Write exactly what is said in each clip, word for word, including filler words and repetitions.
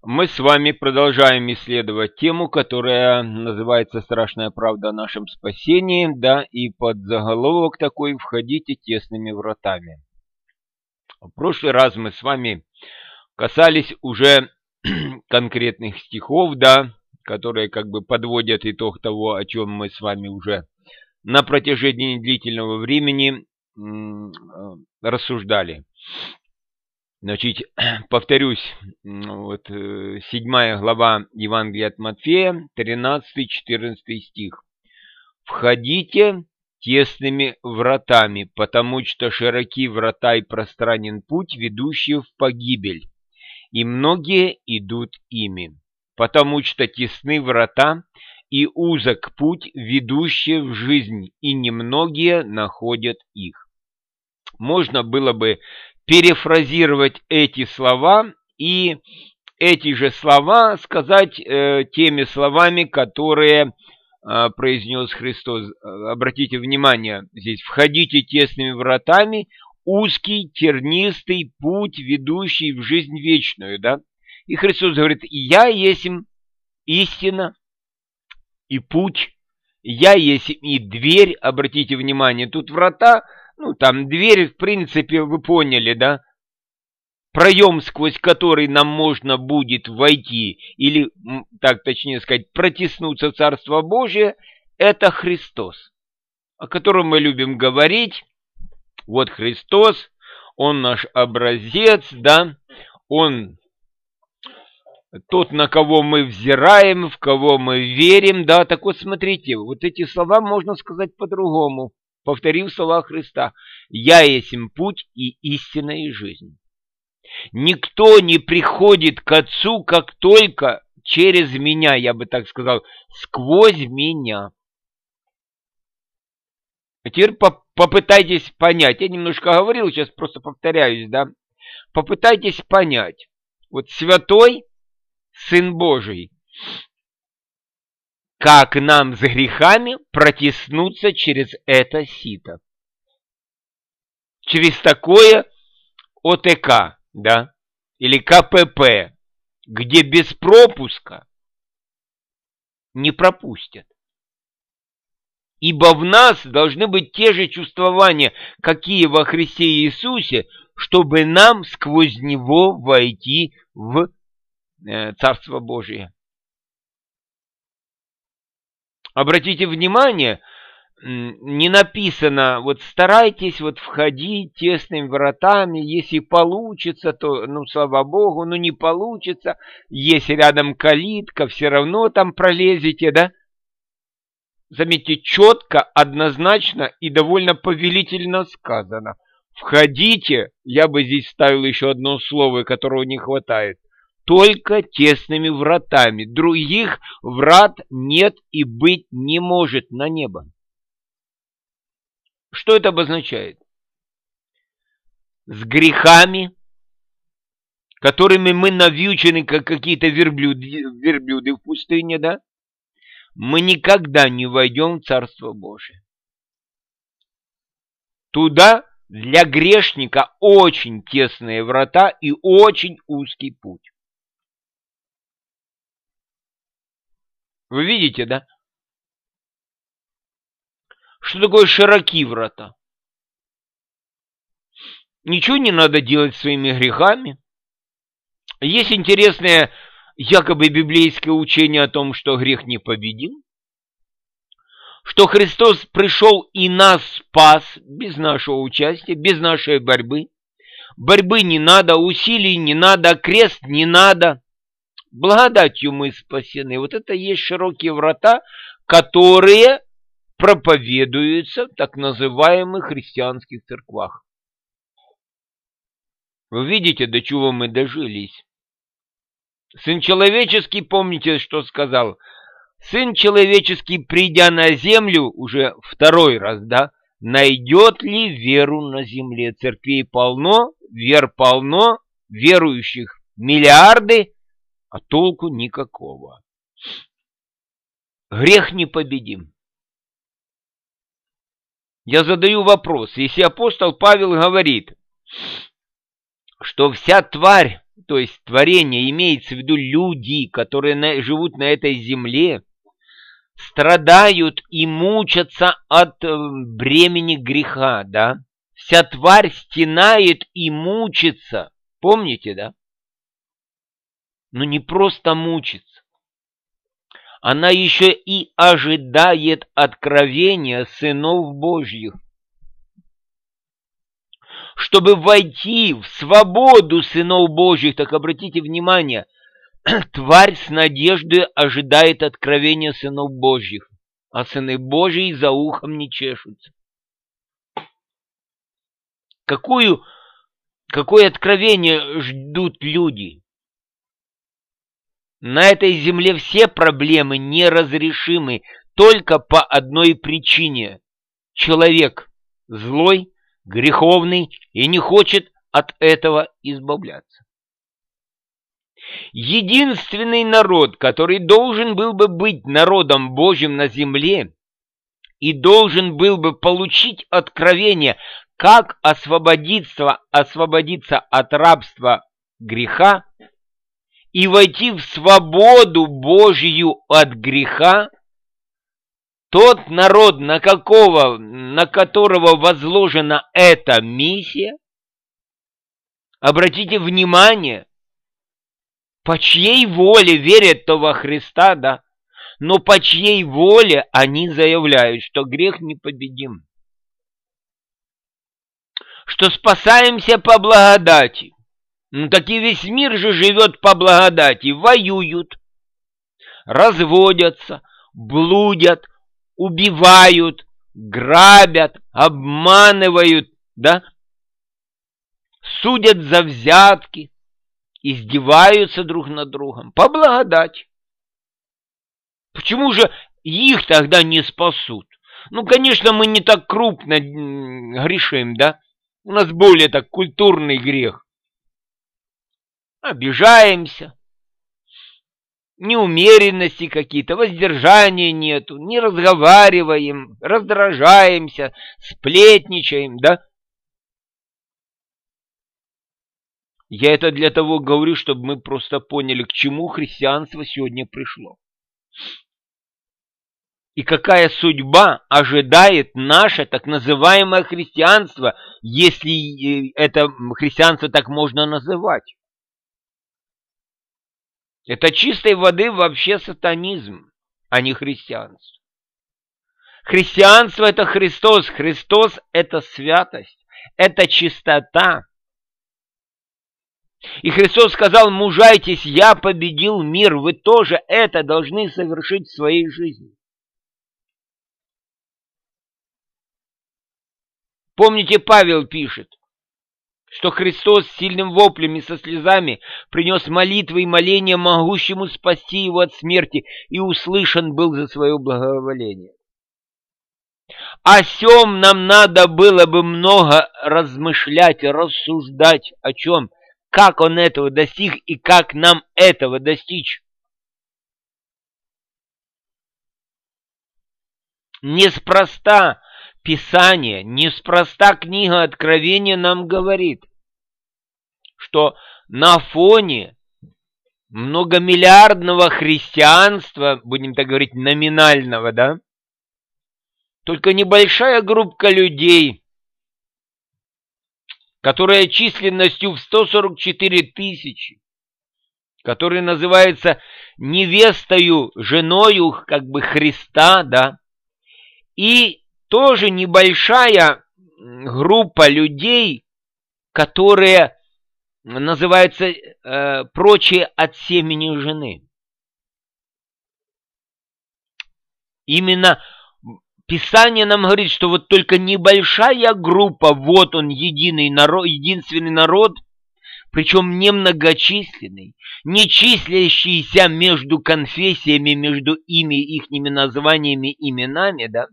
Мы с вами продолжаем исследовать тему, которая называется «Страшная правда о нашем спасении», да, и под заголовок такой «Входите тесными вратами». В прошлый раз мы с вами касались уже конкретных стихов, да, которые как бы подводят итог того, о чем мы с вами уже на протяжении длительного времени рассуждали. Значит, повторюсь, вот седьмая глава Евангелия от Матфея, тринадцатый-четырнадцатый стих. «Входите тесными вратами, потому что широки врата и пространен путь, ведущий в погибель, и многие идут ими. Потому что тесны врата и узок путь, ведущий в жизнь, и немногие находят их». Можно было бы перефразировать эти слова и эти же слова сказать э, теми словами, которые э, произнес Христос. Обратите внимание, здесь «входите тесными вратами, узкий, тернистый путь, ведущий в жизнь вечную». Да? И Христос говорит: «Я есть истина и путь, я есть и дверь». Обратите внимание, тут врата. Ну, там дверь, в принципе, вы поняли, да? Проем, сквозь который нам можно будет войти, или, так точнее сказать, протиснуться в Царство Божие, это Христос, о котором мы любим говорить. Вот Христос, Он наш образец, да? Он тот, на кого мы взираем, в кого мы верим, да? Так вот, смотрите, вот эти слова можно сказать по-другому. Повторив слова Христа: «Я есть путь и истина и жизнь». Никто не приходит к Отцу, как только через меня, я бы так сказал, сквозь меня. А теперь попытайтесь понять. Я немножко говорил, сейчас просто повторяюсь, да? Попытайтесь понять. Вот святой Сын Божий, как нам с грехами протиснуться через это сито? Через такое О Т К, да? Или К П П, где без пропуска не пропустят. Ибо в нас должны быть те же чувствования, какие во Христе Иисусе, чтобы нам сквозь Него войти в Царство Божие. Обратите внимание, не написано, вот старайтесь вот входить тесными вратами, если получится, то, ну, слава Богу, но не получится, если рядом калитка, все равно там пролезете, да? Заметьте, четко, однозначно и довольно повелительно сказано. Входите, я бы здесь ставил еще одно слово, которого не хватает. Только тесными вратами. Других врат нет и быть не может на небо. Что это обозначает? С грехами, которыми мы навьючены, как какие-то верблюды, верблюды в пустыне, да? Мы никогда не войдем в Царство Божие. Туда для грешника очень тесные врата и очень узкий путь. Вы видите, да? Что такое широкие врата? Ничего не надо делать своими грехами. Есть интересное якобы библейское учение о том, что грех не победим, что Христос пришел и нас спас без нашего участия, без нашей борьбы. Борьбы не надо, усилий не надо, крест не надо. Благодатью мы спасены. Вот это есть широкие врата, которые проповедуются в так называемых христианских церквах. Вы видите, до чего мы дожились. Сын человеческий, помните, что сказал? Сын человеческий, придя на землю, уже второй раз, да, найдет ли веру на земле? Церквей полно, вер полно, верующих миллиарды, а толку никакого. Грех непобедим. Я задаю вопрос. Если апостол Павел говорит, что вся тварь, то есть творение, имеется в виду люди, которые на, живут на этой земле, страдают и мучатся от э, бремени греха, да? Вся тварь стенает и мучится. Помните, да? Но не просто мучится. Она еще и ожидает откровения сынов Божьих. Чтобы войти в свободу сынов Божьих, так обратите внимание, тварь с надеждой ожидает откровения сынов Божьих, а сыны Божьи за ухом не чешутся. Какую, какое откровение ждут люди? На этой земле все проблемы неразрешимы только по одной причине. Человек злой, греховный и не хочет от этого избавляться. Единственный народ, который должен был бы быть народом Божьим на земле и должен был бы получить откровение, как освободиться, освободиться от рабства греха и войти в свободу Божью от греха, тот народ, на, какого, на которого возложена эта миссия, обратите внимание, по чьей воле верят-то во Христа, да, но по чьей воле они заявляют, что грех непобедим, что спасаемся по благодати. Ну так и весь мир же живет по благодати, воюют, разводятся, блудят, убивают, грабят, обманывают, да, судят за взятки, издеваются друг над другом по благодати. Почему же их тогда не спасут? Ну, конечно, мы не так крупно грешим, да? У нас более так культурный грех. Обижаемся, неумеренности какие-то, воздержания нету, не разговариваем, раздражаемся, сплетничаем, да? Я это для того говорю, чтобы мы просто поняли, к чему христианство сегодня пришло. И какая судьба ожидает наше так называемое христианство, если это христианство так можно называть. Это чистой воды вообще сатанизм, а не христианство. Христианство – это Христос, Христос – это святость, это чистота. И Христос сказал: мужайтесь, я победил мир, вы тоже это должны совершить в своей жизни. Помните, Павел пишет, что Христос с сильным воплем и со слезами принес молитвы и моления могущему спасти его от смерти, и услышан был за свое благоволение. О сем нам надо было бы много размышлять, рассуждать, о чем, как он этого достиг и как нам этого достичь. Неспроста Писание, неспроста книга Откровения нам говорит, что на фоне многомиллиардного христианства, будем так говорить, номинального, да, только небольшая группа людей, которая численностью в сто сорок четыре тысячи, которая называется невестою, женою как бы Христа, да, и тоже небольшая группа людей, которые называются э, прочие от семени жены. Именно Писание нам говорит, что вот только небольшая группа, вот он, единый народ, единственный народ, причем немногочисленный, не числящийся между конфессиями, между ими, ихними названиями, именами, да,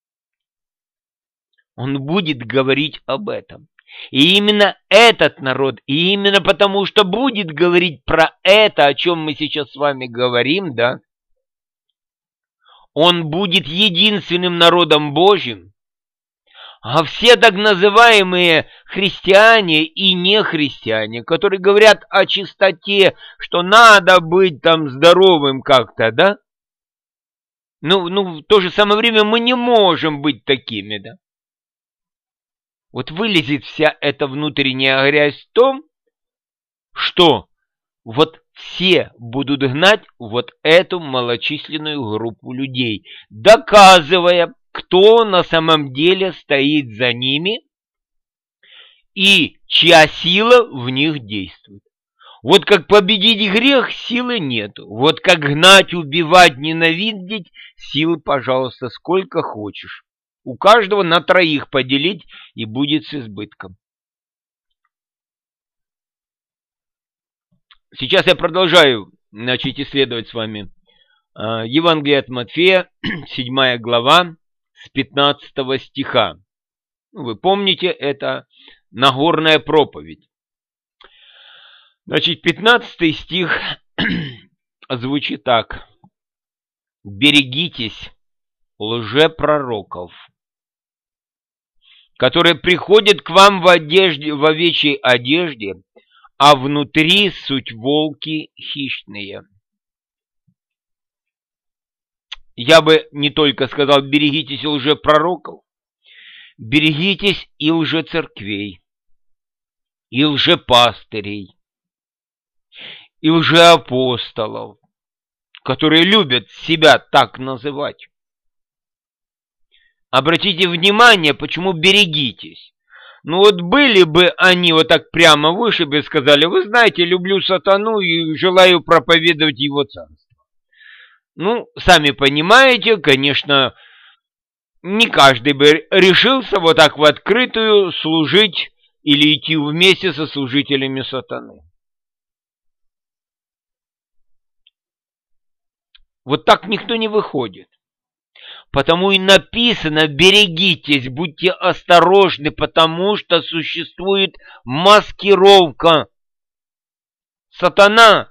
он будет говорить об этом. И именно этот народ, и именно потому, что будет говорить про это, о чем мы сейчас с вами говорим, да, он будет единственным народом Божьим, А все так называемые христиане и нехристиане, которые говорят о чистоте, что надо быть там здоровым как-то, да? Ну, ну, в то же самое время мы не можем быть такими, да? Вот вылезет вся эта внутренняя грязь в том, что вот все будут гнать вот эту малочисленную группу людей, доказывая, кто на самом деле стоит за ними и чья сила в них действует. Вот как победить грех, силы нет. Вот как гнать, убивать, ненавидеть, силы, пожалуйста, сколько хочешь. У каждого на троих поделить, и будет с избытком. Сейчас я продолжаю, значит, исследовать с вами Евангелие от Матфея, седьмая глава, с пятнадцатого стиха. Вы помните, это Нагорная проповедь. Значит, пятнадцатый стих звучит так. «Берегитесь лжепророков, которые приходят к вам в одежде, в овечьей одежде, а внутри суть волки хищные». Я бы не только сказал, берегитесь лжепророков, берегитесь и лжецерквей, и лжепастырей, и лжеапостолов, которые любят себя так называть. Обратите внимание, почему берегитесь. Ну вот были бы они вот так прямо выше бы сказали, вы знаете, люблю сатану и желаю проповедовать его царство. Ну, сами понимаете, конечно, не каждый бы решился вот так в открытую служить или идти вместе со служителями сатаны. Вот так никто не выходит. Потому и написано, берегитесь, будьте осторожны, потому что существует маскировка. Сатана,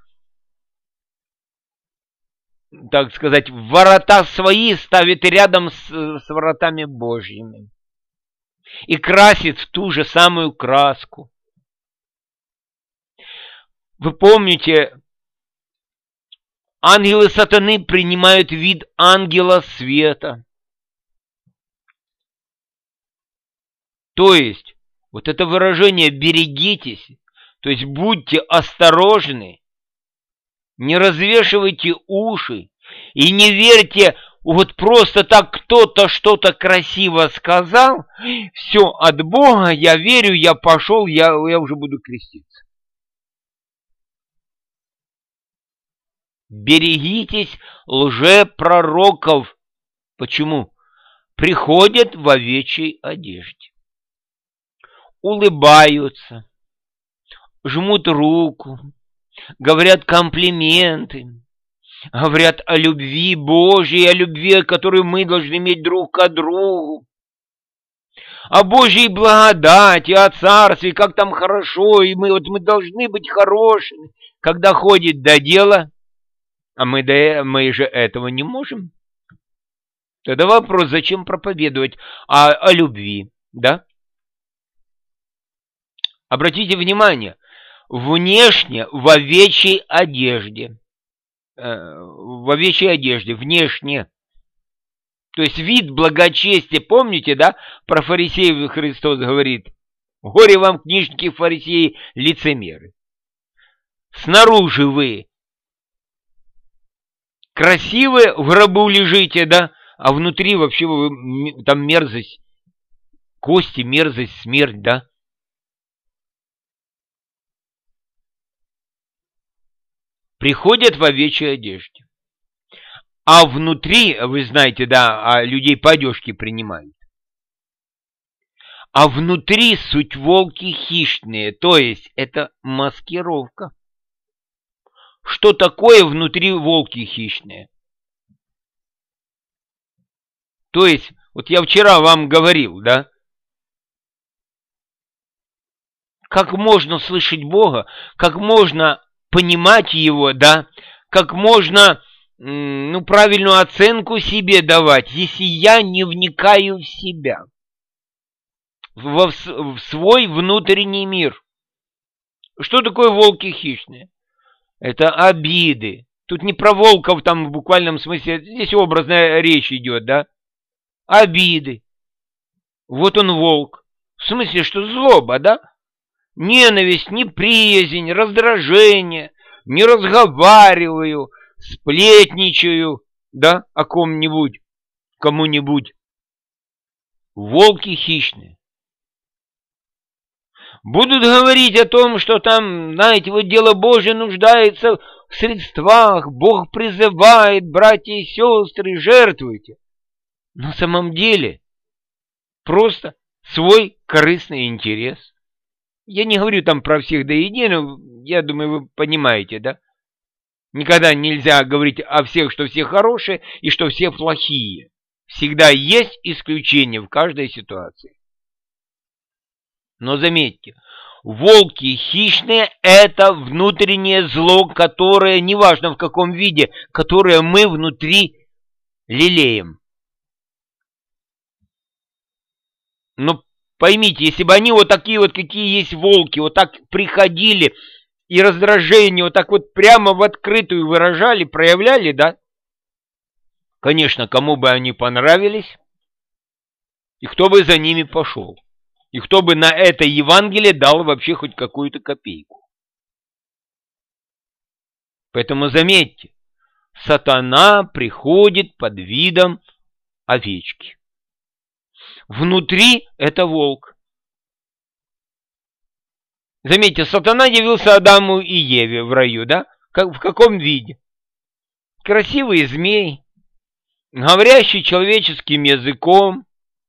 так сказать, ворота свои ставит рядом с, с воротами Божьими. И красит в ту же самую краску. Вы помните, ангелы сатаны принимают вид ангела света. То есть, вот это выражение «берегитесь», то есть будьте осторожны, не развешивайте уши и не верьте, вот просто так кто-то что-то красиво сказал, все от Бога, я верю, я пошел, я, я уже буду креститься. Берегитесь лжепророков. Почему? Приходят в овечьей одежде. Улыбаются, жмут руку, говорят комплименты, говорят о любви Божьей, о любви, которую мы должны иметь друг к другу, о Божьей благодати, о царстве, как там хорошо, и мы, вот мы должны быть хорошими. Когда ходит до дела, а мы, до, мы же этого не можем, тогда вопрос, зачем проповедовать о, о любви, да? Обратите внимание, внешне в овечьей одежде, э, в овечьей одежде, внешне, то есть вид благочестия, помните, да, про фарисеев Христос говорит, горе вам, книжники, фарисеи, лицемеры. Снаружи вы красивые, в гробу лежите, да, а внутри вообще вы, там мерзость, кости, мерзость, смерть, да. Приходят в овечьей одежде. А внутри, вы знаете, да, а людей по одежке принимают. А внутри суть волки хищные, то есть это маскировка. Что такое внутри волки хищные? То есть, вот я вчера вам говорил, да, как можно слышать Бога, как можно понимать Его, да, как можно, ну, правильную оценку себе давать, если я не вникаю в себя. в, в свой внутренний мир. Что такое волки хищные? Это обиды. Тут не про волков там в буквальном смысле, здесь образная речь идет, да? Обиды. Вот он волк. В смысле, что злоба, да? Ненависть, неприязнь, раздражение, не разговариваю, сплетничаю, да, о ком-нибудь, кому-нибудь. Волки хищные. Будут говорить о том, что там, знаете, вот дело Божье нуждается в средствах, Бог призывает, братья и сестры, жертвуйте. На самом деле просто свой корыстный интерес. Я не говорю там про всех до единого, я думаю, вы понимаете, да? Никогда нельзя говорить о всех, что все хорошие и что все плохие. Всегда есть исключения в каждой ситуации. Но заметьте, волки хищные – это внутреннее зло, которое, неважно в каком виде, которое мы внутри лелеем. Но поймите, если бы они вот такие вот, какие есть волки, вот так приходили и раздражение вот так вот прямо в открытую выражали, проявляли, да? Конечно, кому бы они понравились, и кто бы за ними пошел. И кто бы на это Евангелие дал вообще хоть какую-то копейку. Поэтому заметьте, сатана приходит под видом овечки. Внутри это волк. Заметьте, сатана явился Адаму и Еве в раю, да? Как, в каком виде? Красивый змей, говорящий человеческим языком,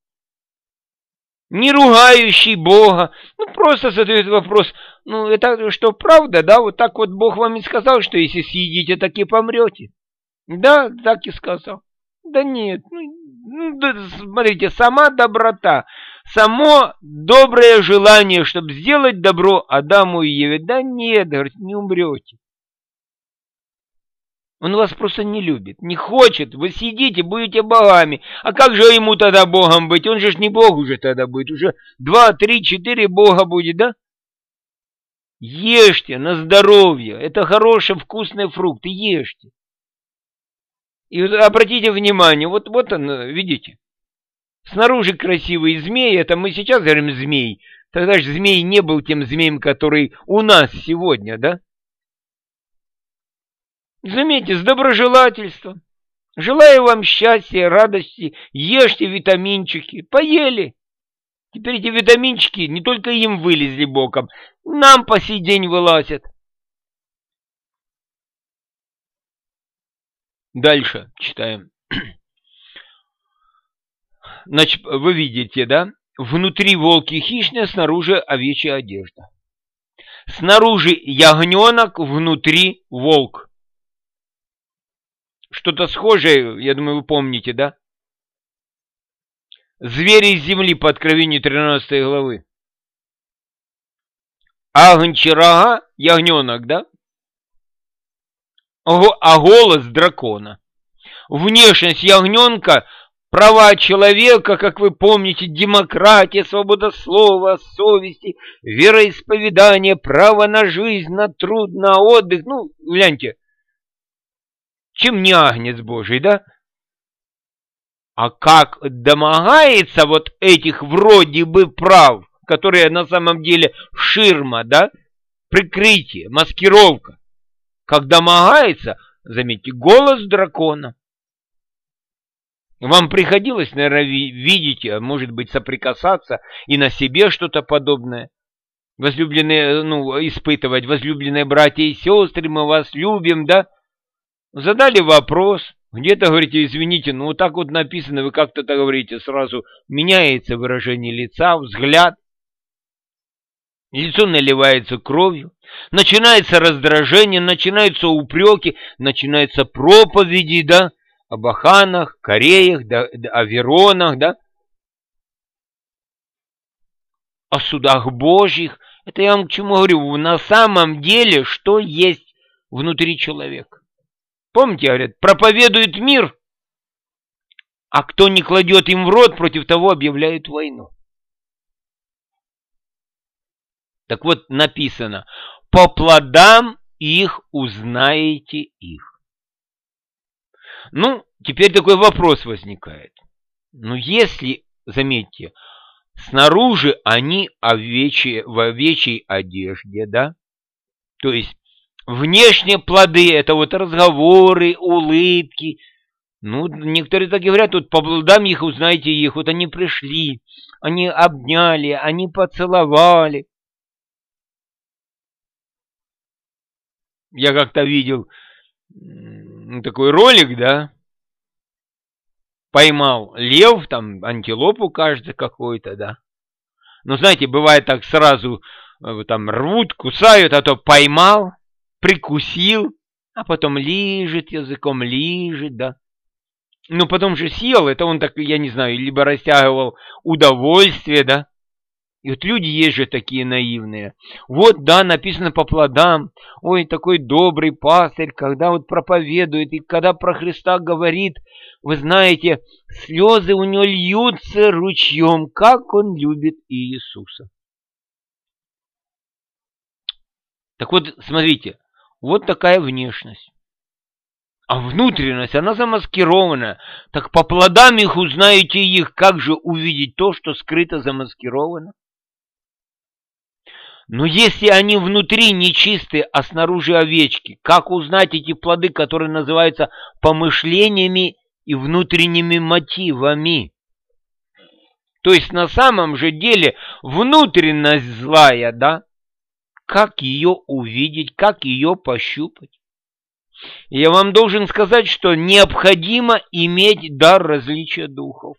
не ругающий Бога. Ну, просто задает вопрос, ну, это что, правда, да? Вот так вот Бог вам и сказал, что если съедите, так и помрете. Да, так и сказал. Да нет, ну, да, смотрите, сама доброта, само доброе желание, чтобы сделать добро Адаму и Еве. Да нет, говорит, не умрете. Он вас просто не любит, не хочет. Вы сидите, будете богами. А как же ему тогда богом быть? Он же не бог уже тогда будет. Уже два, три, четыре бога будет, да? Ешьте на здоровье. Это хорошие, вкусные фрукты. Ешьте. И вот обратите внимание, вот, вот он, видите? Снаружи красивый змей. Это мы сейчас говорим змей. Тогда же змей не был тем змеем, который у нас сегодня, да? Заметьте, с доброжелательством. Желаю вам счастья, радости, ешьте витаминчики. Поели. Теперь эти витаминчики не только им вылезли боком, нам по сей день вылазят. Дальше читаем. Значит, вы видите, да? Внутри волки хищные, снаружи овечья одежда. Снаружи ягненок, внутри волк. Что-то схожее, я думаю, вы помните, да? Звери из земли по Откровению тринадцатой главы. Агнчарага, ягненок, да? А голос дракона. Внешность ягненка, права человека, как вы помните, демократия, свобода слова, совести, вероисповедание, право на жизнь, на труд, на отдых. Ну, гляньте. Чем не агнец Божий, да? А как домогается вот этих вроде бы прав, которые на самом деле ширма, да? Прикрытие, маскировка. Как домогается, заметьте, голос дракона. Вам приходилось, наверное, видеть, а может быть, соприкасаться и на себе что-то подобное. Возлюбленные, ну, испытывать, возлюбленные братья и сестры, мы вас любим, да? Задали вопрос, где-то говорите, извините, ну вот так вот написано, вы как-то так говорите, сразу меняется выражение лица, взгляд, лицо наливается кровью, начинается раздражение, начинаются упреки, начинаются проповеди, да, об Аханах, Кореях, да, о Веронах, да, о судах Божьих. Это я вам к чему говорю, на самом деле, что есть внутри человека. Помните, говорят, проповедует мир, а кто не кладет им в рот, против того объявляют войну. Так вот написано, по плодам их узнаете их. Ну, теперь такой вопрос возникает. Ну, если, заметьте, снаружи они овечьи, в овечьей одежде, да? То есть внешние плоды, это вот разговоры, улыбки. Ну, некоторые так и говорят, вот по плодам их узнаете их. Вот они пришли, они обняли, они поцеловали. Я как-то видел такой ролик, да? Поймал лев, там антилопу, кажется, какой-то, да. Но знаете, бывает так сразу, там рвут, кусают, а то поймал, прикусил, а потом лижет языком, лижет, да. Ну, потом же съел, это он так, я не знаю, либо растягивал удовольствие, да. И вот люди есть же такие наивные. Вот, да, написано по плодам. Ой, такой добрый пастырь, когда вот проповедует, и когда про Христа говорит, вы знаете, слезы у него льются ручьем, как он любит Иисуса. Так вот, смотрите, вот такая внешность. А внутренность, она замаскирована. Так по плодам их узнаете их, как же увидеть то, что скрыто замаскировано? Но если они внутри нечистые, а снаружи овечки, как узнать эти плоды, которые называются помышлениями и внутренними мотивами? То есть на самом же деле внутренность злая, да? Как ее увидеть, как ее пощупать? И я вам должен сказать, что необходимо иметь дар различия духов.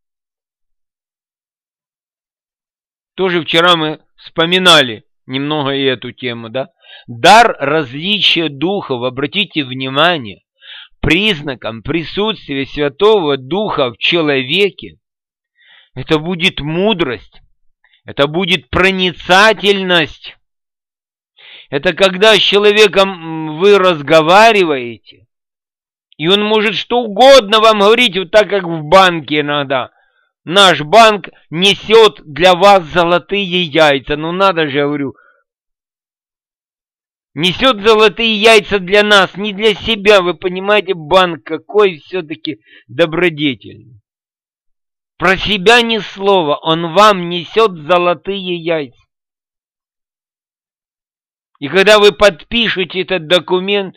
Тоже вчера мы вспоминали немного и эту тему, да? Дар различия духов, обратите внимание, признаком присутствия Святого Духа в человеке, это будет мудрость, это будет проницательность. Это когда с человеком вы разговариваете, и он может что угодно вам говорить, вот так как в банке иногда. Наш банк несет для вас золотые яйца. Ну надо же, я говорю. Несет золотые яйца для нас, не для себя. Вы понимаете, банк какой все-таки добродетельный. Про себя ни слова. Он вам несет золотые яйца. И когда вы подпишете этот документ,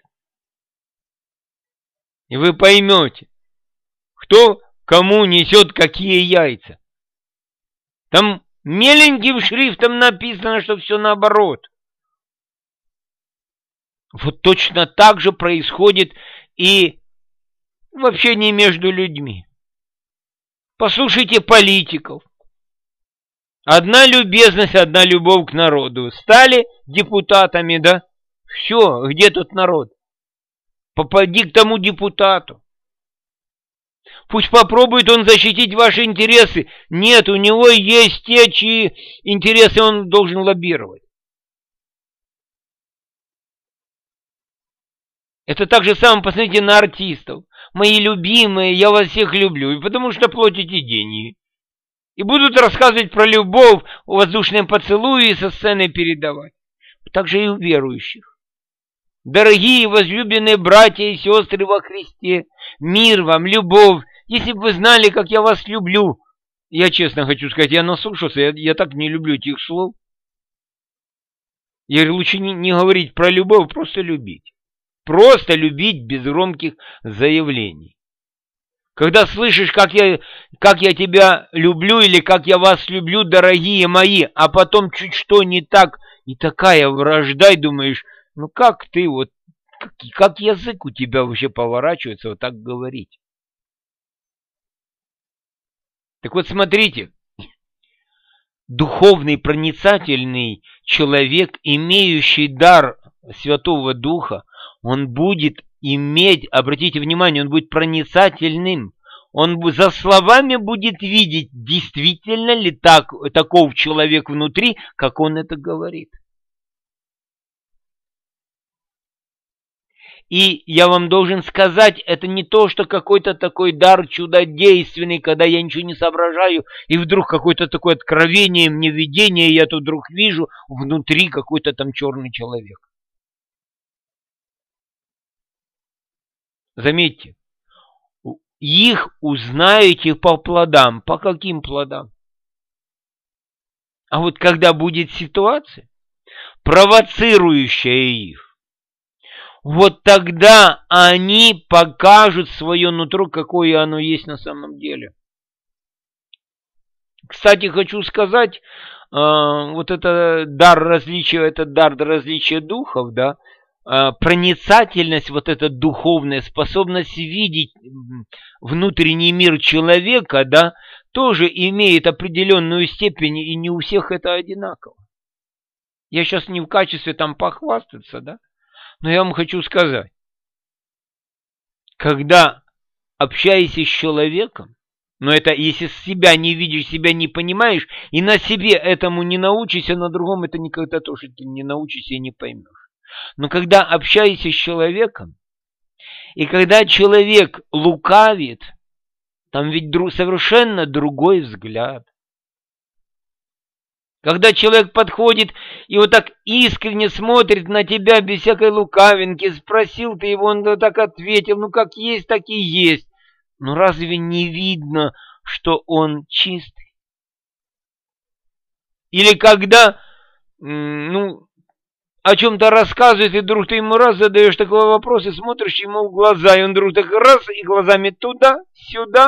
и вы поймете, кто кому несет какие яйца. Там меленьким шрифтом написано, что все наоборот. Вот точно так же происходит и в общении между людьми. Послушайте политиков. Одна любезность, одна любовь к народу. Стали депутатами, да? Все, где тут народ? Попади к тому депутату. Пусть попробует он защитить ваши интересы. Нет, у него есть те, чьи интересы он должен лоббировать. Это так же самое, посмотрите на артистов. Мои любимые, я вас всех люблю, и потому что платите деньги. И будут рассказывать про любовь, воздушные поцелуи со сцены передавать. Так же и у верующих. Дорогие возлюбленные братья и сестры во Христе, мир вам, любовь. Если бы вы знали, как я вас люблю. Я честно хочу сказать, я наслушался, я, я так не люблю этих слов. Я лучше не, не говорить про любовь, просто любить. Просто любить без громких заявлений. Когда слышишь, как я, как я тебя люблю или как я вас люблю, дорогие мои, а потом чуть что не так, и такая вражда, и думаешь, ну как ты вот, как, как язык у тебя вообще поворачивается вот так говорить? Так вот смотрите, духовный проницательный человек, имеющий дар Святого Духа, он будет иметь, обратите внимание, он будет проницательным. Он за словами будет видеть, действительно ли так, таков человек внутри, как он это говорит. И я вам должен сказать, это не то, что какой-то такой дар чудодейственный, когда я ничего не соображаю, и вдруг какое-то такое откровение, мне видение, и я тут вдруг вижу внутри какой-то там черный человек. Заметьте, их узнаете по плодам. По каким плодам? А вот когда будет ситуация, провоцирующая их, вот тогда они покажут свое нутро, какое оно есть на самом деле. Кстати, хочу сказать, вот это дар различия, это дар различия духов, да, проницательность, вот эта духовная способность видеть внутренний мир человека, да, тоже имеет определенную степень, и не у всех это одинаково. Я сейчас не в качестве там похвастаться, да, но я вам хочу сказать, когда общаешься с человеком, но это если себя не видишь, себя не понимаешь, и на себе этому не научишься, на другом это никогда тоже ты не научишься и не поймешь. Но когда общаешься с человеком, и когда человек лукавит, там ведь друг, совершенно другой взгляд. Когда человек подходит и вот так искренне смотрит на тебя без всякой лукавинки, спросил ты его, он так ответил, ну как есть, так и есть. Ну разве не видно, что он чистый? Или когда, ну, о чем-то рассказывает, и вдруг ты ему раз задаешь такой вопрос, и смотришь ему в глаза, и он вдруг так раз, и глазами туда, сюда.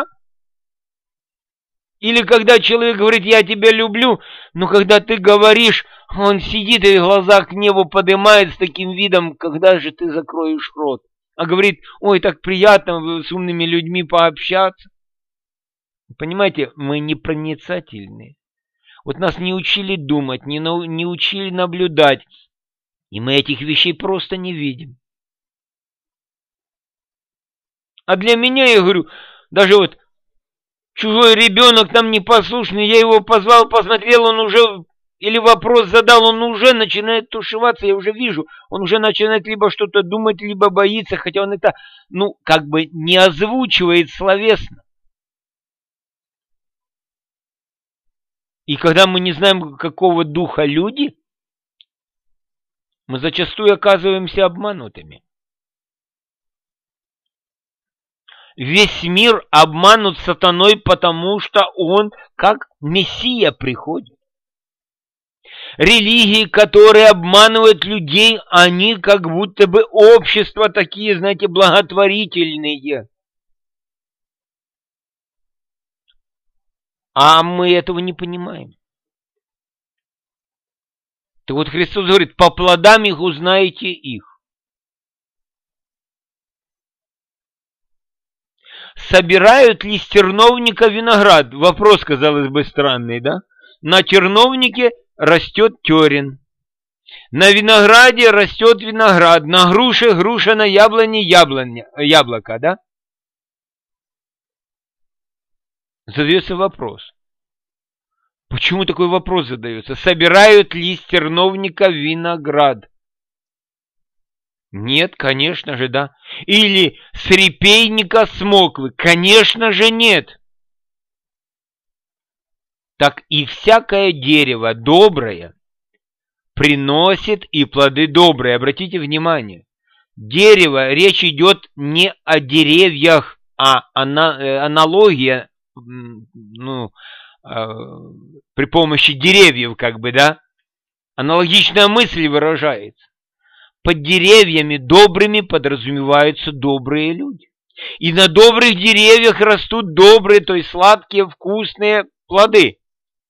Или когда человек говорит, я тебя люблю, но когда ты говоришь, он сидит и глаза к небу поднимает с таким видом, когда же ты закроешь рот. А говорит, ой, так приятно с умными людьми пообщаться. Понимаете, мы непроницательны. Вот нас не учили думать, не, нау- не учили наблюдать. И мы этих вещей просто не видим. А для меня, я говорю, даже вот чужой ребенок там непослушный, я его позвал, посмотрел, он уже, или вопрос задал, он уже начинает тушеваться, я уже вижу, он уже начинает либо что-то думать, либо боится, хотя он это, ну, как бы не озвучивает словесно. И когда мы не знаем, какого духа люди, мы зачастую оказываемся обманутыми. Весь мир обманут сатаной, потому что он как Мессия приходит. Религии, которые обманывают людей, они как будто бы общества такие, знаете, благотворительные. А мы этого не понимаем. Так вот Христос говорит, по плодам их узнаете их. Собирают ли с терновника виноград? Вопрос, казалось бы, странный, да? На терновнике растет терен. На винограде растет виноград. На груше груша, на яблоне яблоня, яблоко, да? Задается вопрос. Почему такой вопрос задается? Собирают ли с терновника виноград? Нет, конечно же, да. Или с репейника смоквы? Конечно же, нет. Так и всякое дерево доброе приносит и плоды добрые. Обратите внимание. Дерево, речь идет не о деревьях, а аналогия, ну, при помощи деревьев, как бы, да, аналогичная мысль выражается. Под деревьями добрыми подразумеваются добрые люди. И на добрых деревьях растут добрые, то есть сладкие, вкусные плоды.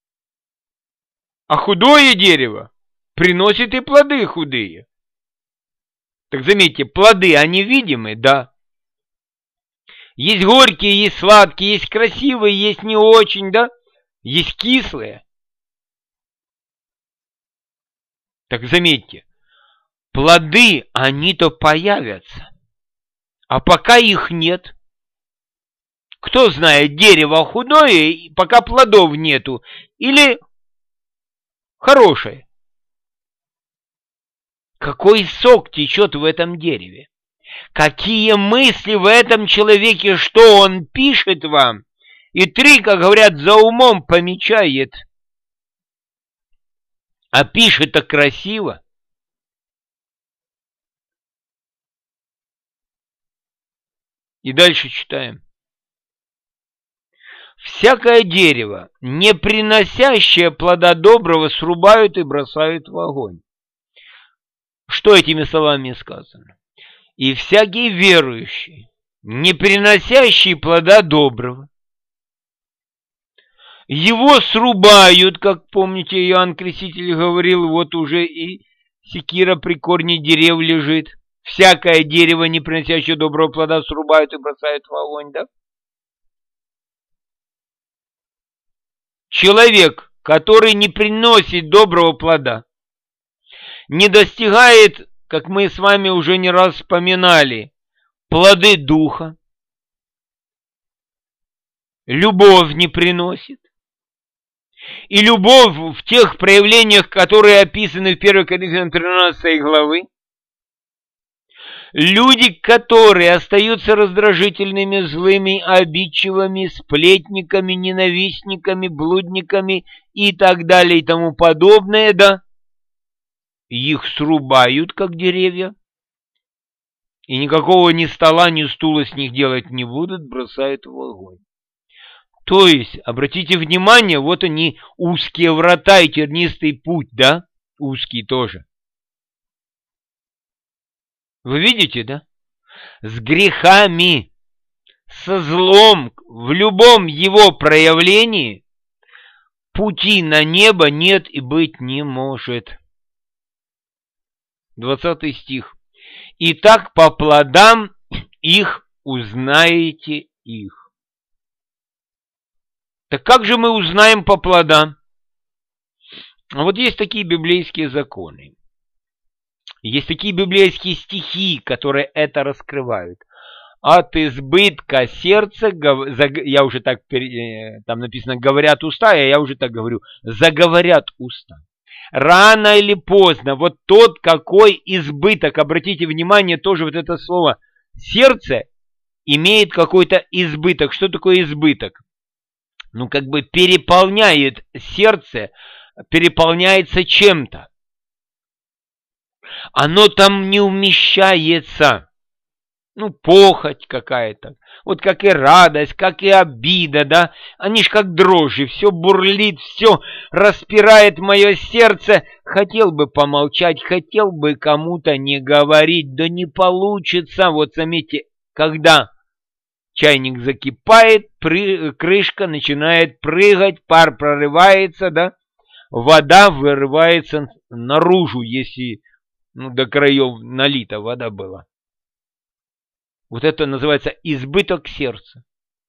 А худое дерево приносит и плоды худые. Так заметьте, плоды, они видимы, да. Есть горькие, есть сладкие, есть красивые, есть не очень, да. Есть кислые. Так заметьте, плоды, они-то появятся. А пока их нет. Кто знает, дерево худое, пока плодов нету. Или хорошее. Какой сок течет в этом дереве? какие мысли в этом человеке, что он пишет вам. И три, как говорят, за умом помечает. А пишет-то красиво. И дальше читаем. Всякое дерево, не приносящее плода доброго, срубают и бросают в огонь. Что этими словами сказано? И всякий верующий, не приносящий плода доброго, его срубают, как помните, Иоанн Креститель говорил, вот уже и секира при корне дерев лежит. Всякое дерево, не приносящее доброго плода, срубают и бросают в огонь, да? Человек, который не приносит доброго плода, не достигает, как мы с вами уже не раз вспоминали, плоды духа, любовь не приносит. И любовь в тех проявлениях, которые описаны в первой Коринфянам тринадцатой главы, люди, которые остаются раздражительными, злыми, обидчивыми, сплетниками, ненавистниками, блудниками и так далее и тому подобное, да, их срубают, как деревья, и никакого ни стола, ни стула с них делать не будут, бросают в огонь. То есть, обратите внимание, вот они, узкие врата и тернистый путь, да, узкий тоже. Вы видите, да? С грехами, со злом, в любом его проявлении пути на небо нет и быть не может. двадцатый стих. Итак, по плодам их узнаете их. Так как же мы узнаем по плодам? Вот есть такие библейские законы. Есть такие библейские стихи, которые это раскрывают. От избытка сердца, я уже так, там написано, говорят уста, а я уже так говорю, заговорят уста. Рано или поздно, вот тот, какой избыток, обратите внимание, тоже вот это слово сердце имеет какой-то избыток. Что такое избыток? Ну, как бы переполняет сердце, переполняется чем-то. Оно там не умещается. Ну, похоть какая-то. Вот как и радость, как и обида, да. Они ж как дрожжи, все бурлит, все распирает мое сердце. Хотел бы помолчать, хотел бы кому-то не говорить, да не получится. Вот заметьте, когда чайник закипает, пры... крышка начинает прыгать, пар прорывается, да, вода вырывается наружу, если ну, до краев налита вода была. Вот это называется избыток сердца.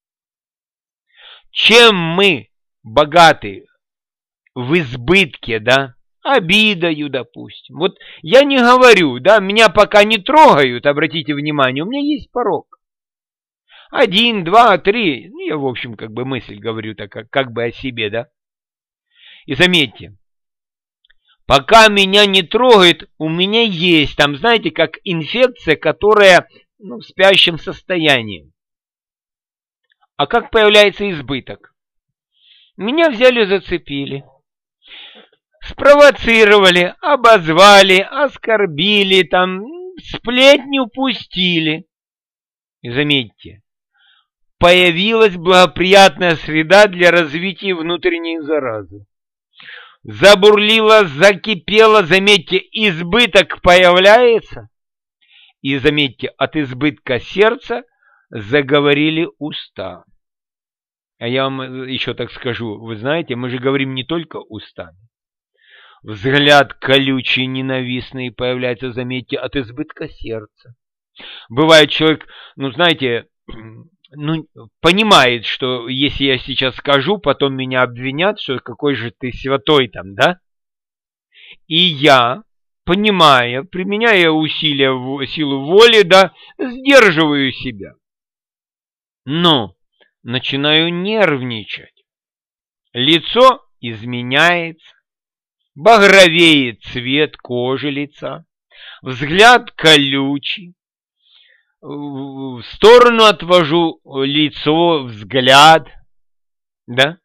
Чем мы богаты в избытке, да, обидою, допустим. Вот я не говорю, да, меня пока не трогают, обратите внимание, у меня есть порог. Один, два, три. Ну, я, в общем, как бы мысль говорю так, как, как бы о себе, да. И заметьте, пока меня не трогает, у меня есть там, знаете, как инфекция, которая ну, в спящем состоянии. А как появляется избыток? Меня взяли, зацепили, спровоцировали, обозвали, оскорбили, там, сплетню пустили. И заметьте, появилась благоприятная среда для развития внутренней заразы. Забурлила, закипела, заметьте, избыток появляется. И заметьте, от избытка сердца заговорили уста. А я вам еще так скажу, вы знаете, мы же говорим не только устами. Взгляд колючий, ненавистный появляется, заметьте, от избытка сердца. Бывает человек, ну знаете, ну, понимает, что если я сейчас скажу, потом меня обвинят, что какой же ты святой там, да? И я, понимая, применяя усилия, силу воли, да, сдерживаю себя. Но начинаю нервничать. Лицо изменяется, багровеет цвет кожи лица, взгляд колючий. в сторону отвожу лицо, взгляд, да,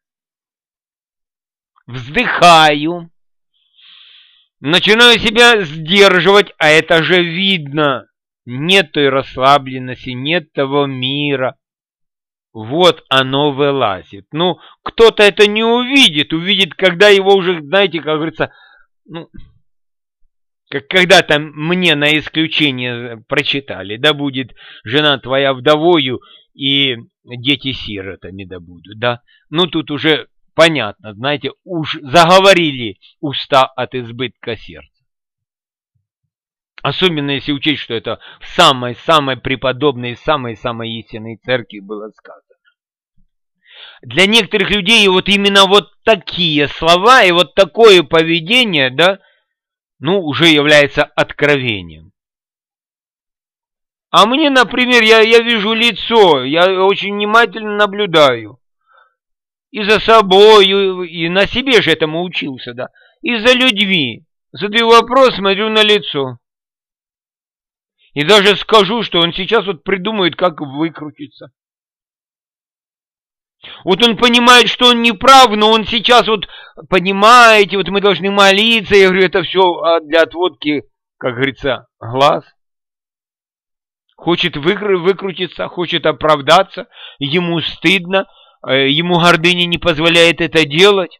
вздыхаю, начинаю себя сдерживать, а это же видно, нет той расслабленности, нет того мира. Вот оно вылазит. Ну, кто-то это не увидит, увидит, когда его уже, знаете, как говорится, ну, как когда-то мне на исключение прочитали, да будет жена твоя вдовою и дети сиротами да будут, да. Ну, тут уже понятно, знаете, уж заговорили уста от избытка сердца. Особенно если учесть, что это в самой-самой преподобной, самой-самой истинной церкви было сказано. Для некоторых людей вот именно вот такие слова и вот такое поведение, да, ну, уже является откровением. А мне, например, я, я вижу лицо, я очень внимательно наблюдаю. И за собой, и на себе же этому учился, да. И за людьми. Задаю вопрос, смотрю на лицо. И даже скажу, что он сейчас вот придумает, как выкрутиться. Вот он понимает, что он не прав, но он сейчас вот, понимаете, вот мы должны молиться. Я говорю, это все для отводки, как говорится, глаз. Хочет выкру- выкрутиться, хочет оправдаться, ему стыдно, ему гордыня не позволяет это делать.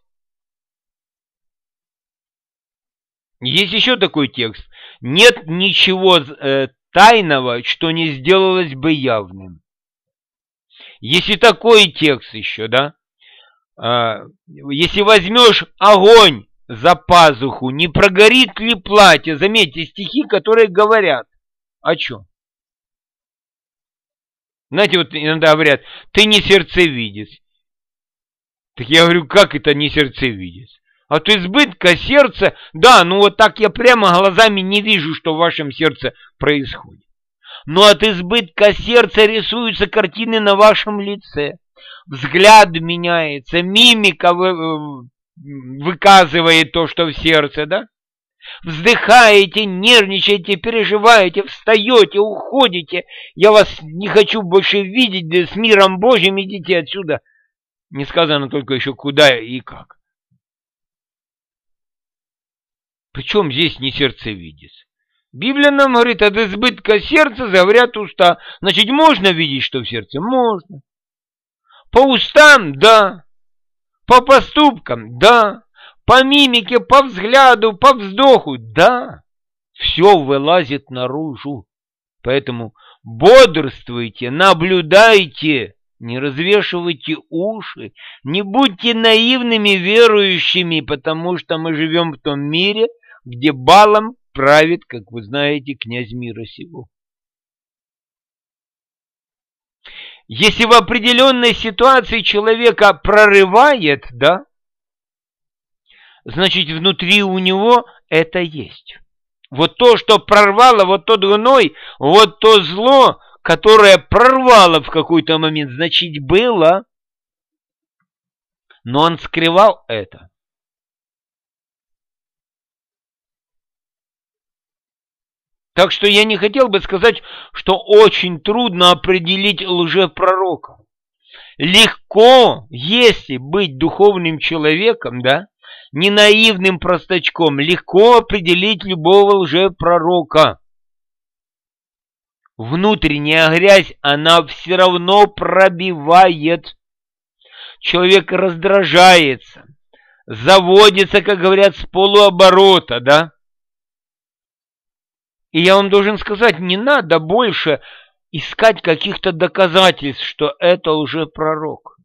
Есть еще такой текст. Нет ничего э, тайного, что не сделалось бы явным. Есть и такой текст еще, да? Э, если возьмешь огонь за пазуху, не прогорит ли платье? Заметьте, стихи, которые говорят о чем? Знаете, вот иногда говорят, ты не сердцевидец. Так я говорю, как это не сердцевидец? От избытка сердца, да, ну вот так я прямо глазами не вижу, что в вашем сердце происходит. Но от избытка сердца рисуются картины на вашем лице. Взгляд меняется, мимика вы, выказывает то, что в сердце, да? Вздыхаете, нервничаете, переживаете, встаете, уходите. Я вас не хочу больше видеть, да с миром Божьим идите отсюда. Не сказано только еще куда и как. Причем здесь не сердцевидец? Библия нам говорит, от избытка сердца говорят уста. Значит, можно видеть, что в сердце? Можно. По устам? Да. По поступкам? Да. По мимике, по взгляду, по вздоху? Да. Все вылазит наружу. Поэтому бодрствуйте, наблюдайте, не развешивайте уши, не будьте наивными верующими, потому что мы живем в том мире, где балом правит, как вы знаете, князь мира сего. Если в определенной ситуации человека прорывает, да, значит, внутри у него это есть. Вот то, что прорвало, вот тот гной, вот то зло, которое прорвало в какой-то момент, значит, было, но он скрывал это. Так что я не хотел бы сказать, что очень трудно определить лжепророка. Легко, если быть духовным человеком, да, не наивным простачком, легко определить любого лжепророка. Внутренняя грязь, она все равно пробивает. Человек раздражается, заводится, как говорят, с полуоборота, да. И я вам должен сказать, не надо больше искать каких-то доказательств, что это лжепророк.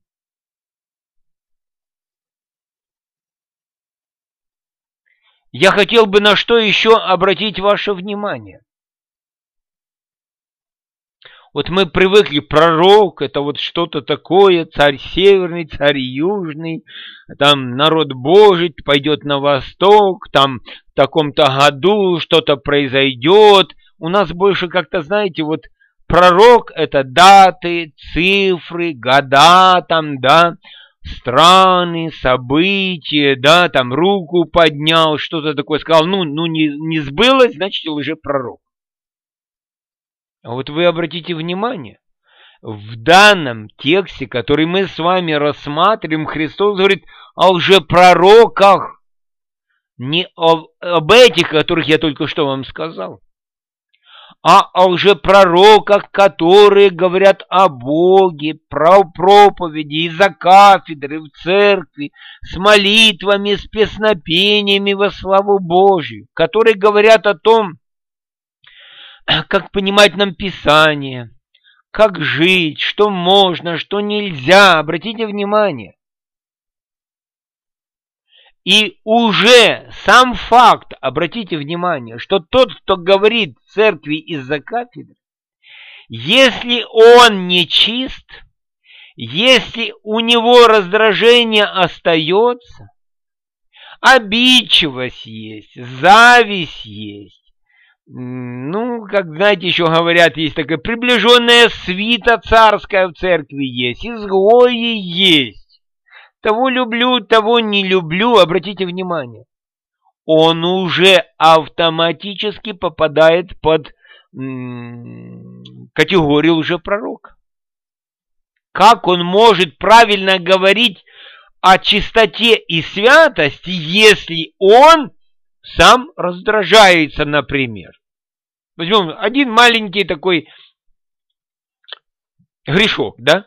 Я хотел бы на что еще обратить ваше внимание. Вот мы привыкли, пророк, это вот что-то такое, царь северный, царь южный, там народ Божий пойдет на восток, там в таком-то году что-то произойдет. У нас больше как-то, знаете, вот пророк это даты, цифры, года, там, да, страны, события, да, там руку поднял, что-то такое сказал, ну, ну не, не сбылось, значит, лжепророк. А вот вы обратите внимание, в данном тексте, который мы с вами рассматриваем, Христос говорит о лжепророках, не об, об этих, которых я только что вам сказал, а о лжепророках, которые говорят о Боге, про проповеди из-за кафедры, в церкви, с молитвами, с песнопениями во славу Божию, которые говорят о том, как понимать нам Писание, как жить, что можно, что нельзя. Обратите внимание. И уже сам факт, обратите внимание, что тот, кто говорит в церкви из-за кафедры, если он не чист, если у него раздражение остается, обидчивость есть, зависть есть, ну, как, знаете, еще говорят, есть такая приближенная свита царская в церкви есть, изгои есть. Того люблю, того не люблю, обратите внимание. Он уже автоматически попадает под м- категорию лжепророка. Как он может правильно говорить о чистоте и святости, если он сам раздражается, например? Возьмем один маленький такой грешок, да?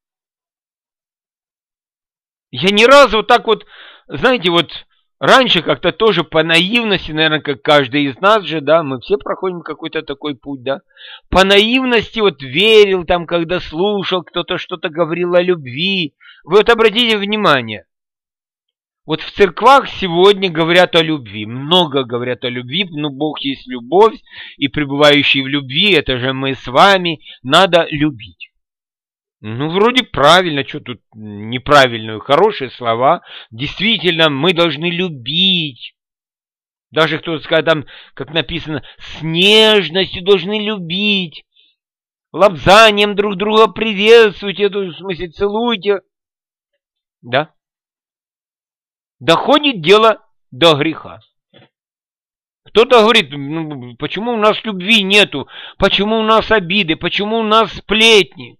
Я ни разу вот так вот, знаете, вот раньше как-то тоже по наивности, наверное, как каждый из нас же, да, мы все проходим какой-то такой путь, да, по наивности вот верил там, когда слушал, кто-то что-то говорил о любви. Вы вот обратите внимание, вот в церквах сегодня говорят о любви, много говорят о любви, ну, Бог есть любовь, и пребывающий в любви, это же мы с вами, надо любить. Ну, вроде правильно, что тут неправильно, хорошие слова. Действительно, мы должны любить. Даже кто-то скажет там, как написано, с нежностью должны любить. Лобзанием друг друга приветствуйте, в смысле целуйте. Да? Доходит дело до греха. Кто-то говорит, ну, почему у нас любви нету, почему у нас обиды, почему у нас сплетни.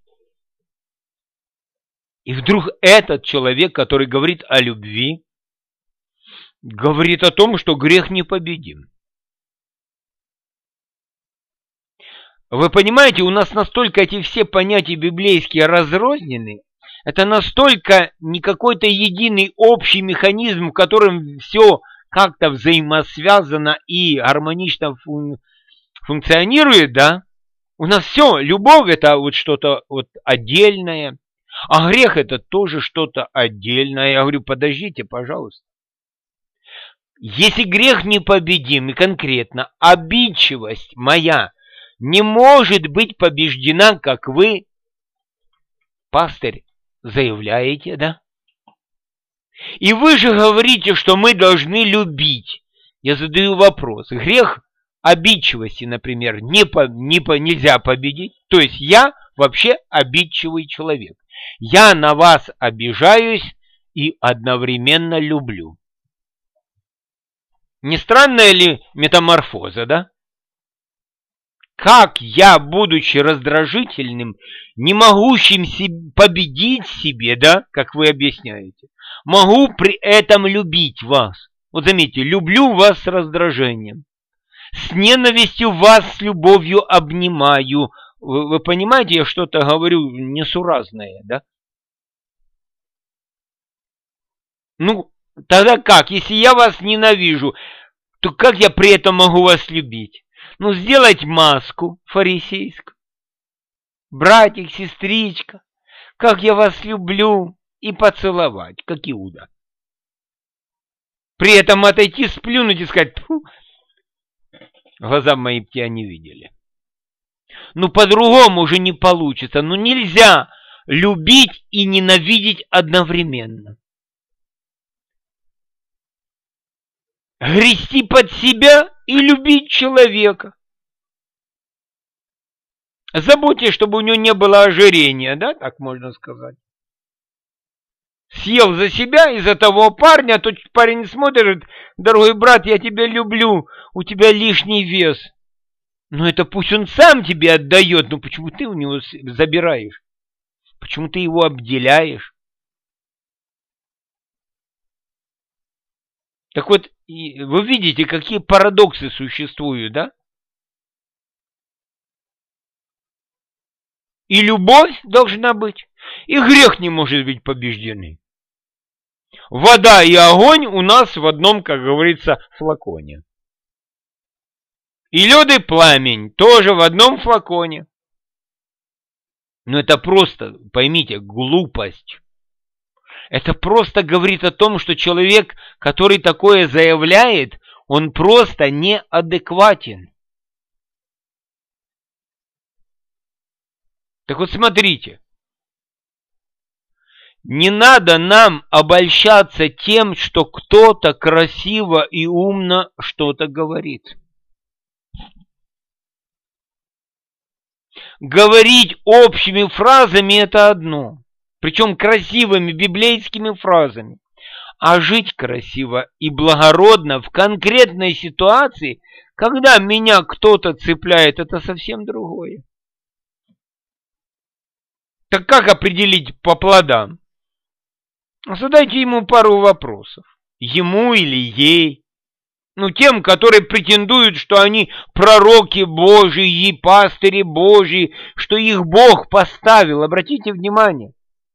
И вдруг этот человек, который говорит о любви, говорит о том, что грех непобедим. Вы понимаете, у нас настолько эти все понятия библейские разрознены, это настолько не какой-то единый общий механизм, в котором все как-то взаимосвязано и гармонично фун- функционирует, да? У нас все, любовь это вот что-то вот отдельное. А грех это тоже что-то отдельное. Я говорю, подождите, пожалуйста. Если грех непобедим, и конкретно обидчивость моя не может быть побеждена, как вы, пастырь, заявляете, да? И вы же говорите, что мы должны любить. Я задаю вопрос. Грех обидчивости, например, не по, не по, нельзя победить. То есть я вообще обидчивый человек. Я на вас обижаюсь и одновременно люблю. Не странная ли метаморфоза, да? Как я, будучи раздражительным, не могущим себе, победить себе, да, как вы объясняете, могу при этом любить вас. Вот заметьте, люблю вас с раздражением. С ненавистью вас с любовью обнимаю. Вы, вы понимаете, я что-то говорю несуразное, да? Ну, тогда как? Если я вас ненавижу, то как я при этом могу вас любить? Ну, сделать маску фарисейскую. Братик, сестричка, как я вас люблю, и поцеловать, как Иуда. При этом отойти, сплюнуть и сказать, фу, глаза мои тебя не видели. Ну, по-другому уже не получится. Ну, нельзя любить и ненавидеть одновременно. Грести под себя и любить человека. Заботьтесь, чтобы у него не было ожирения, да, так можно сказать. Съел за себя из-за того парня, а тот парень смотрит, дорогой брат, я тебя люблю, у тебя лишний вес. Ну это пусть он сам тебе отдает, но почему ты у него забираешь? Почему ты его обделяешь? Так вот, вы видите, какие парадоксы существуют, да? И любовь должна быть, и грех не может быть побеждены. Вода и огонь у нас в одном, как говорится, флаконе. И лед и пламень тоже в одном флаконе. Но это просто, поймите, глупость. Это просто говорит о том, что человек, который такое заявляет, он просто неадекватен. Так вот смотрите. Не надо нам обольщаться тем, что кто-то красиво и умно что-то говорит. Говорить общими фразами – это одно. Причем красивыми библейскими фразами. А жить красиво и благородно в конкретной ситуации, когда меня кто-то цепляет, это совсем другое. Так как определить по плодам? Задайте ему пару вопросов. Ему или ей. Ну, тем, которые претендуют, что они пророки Божьи, пастыри Божьи, что их Бог поставил. Обратите внимание.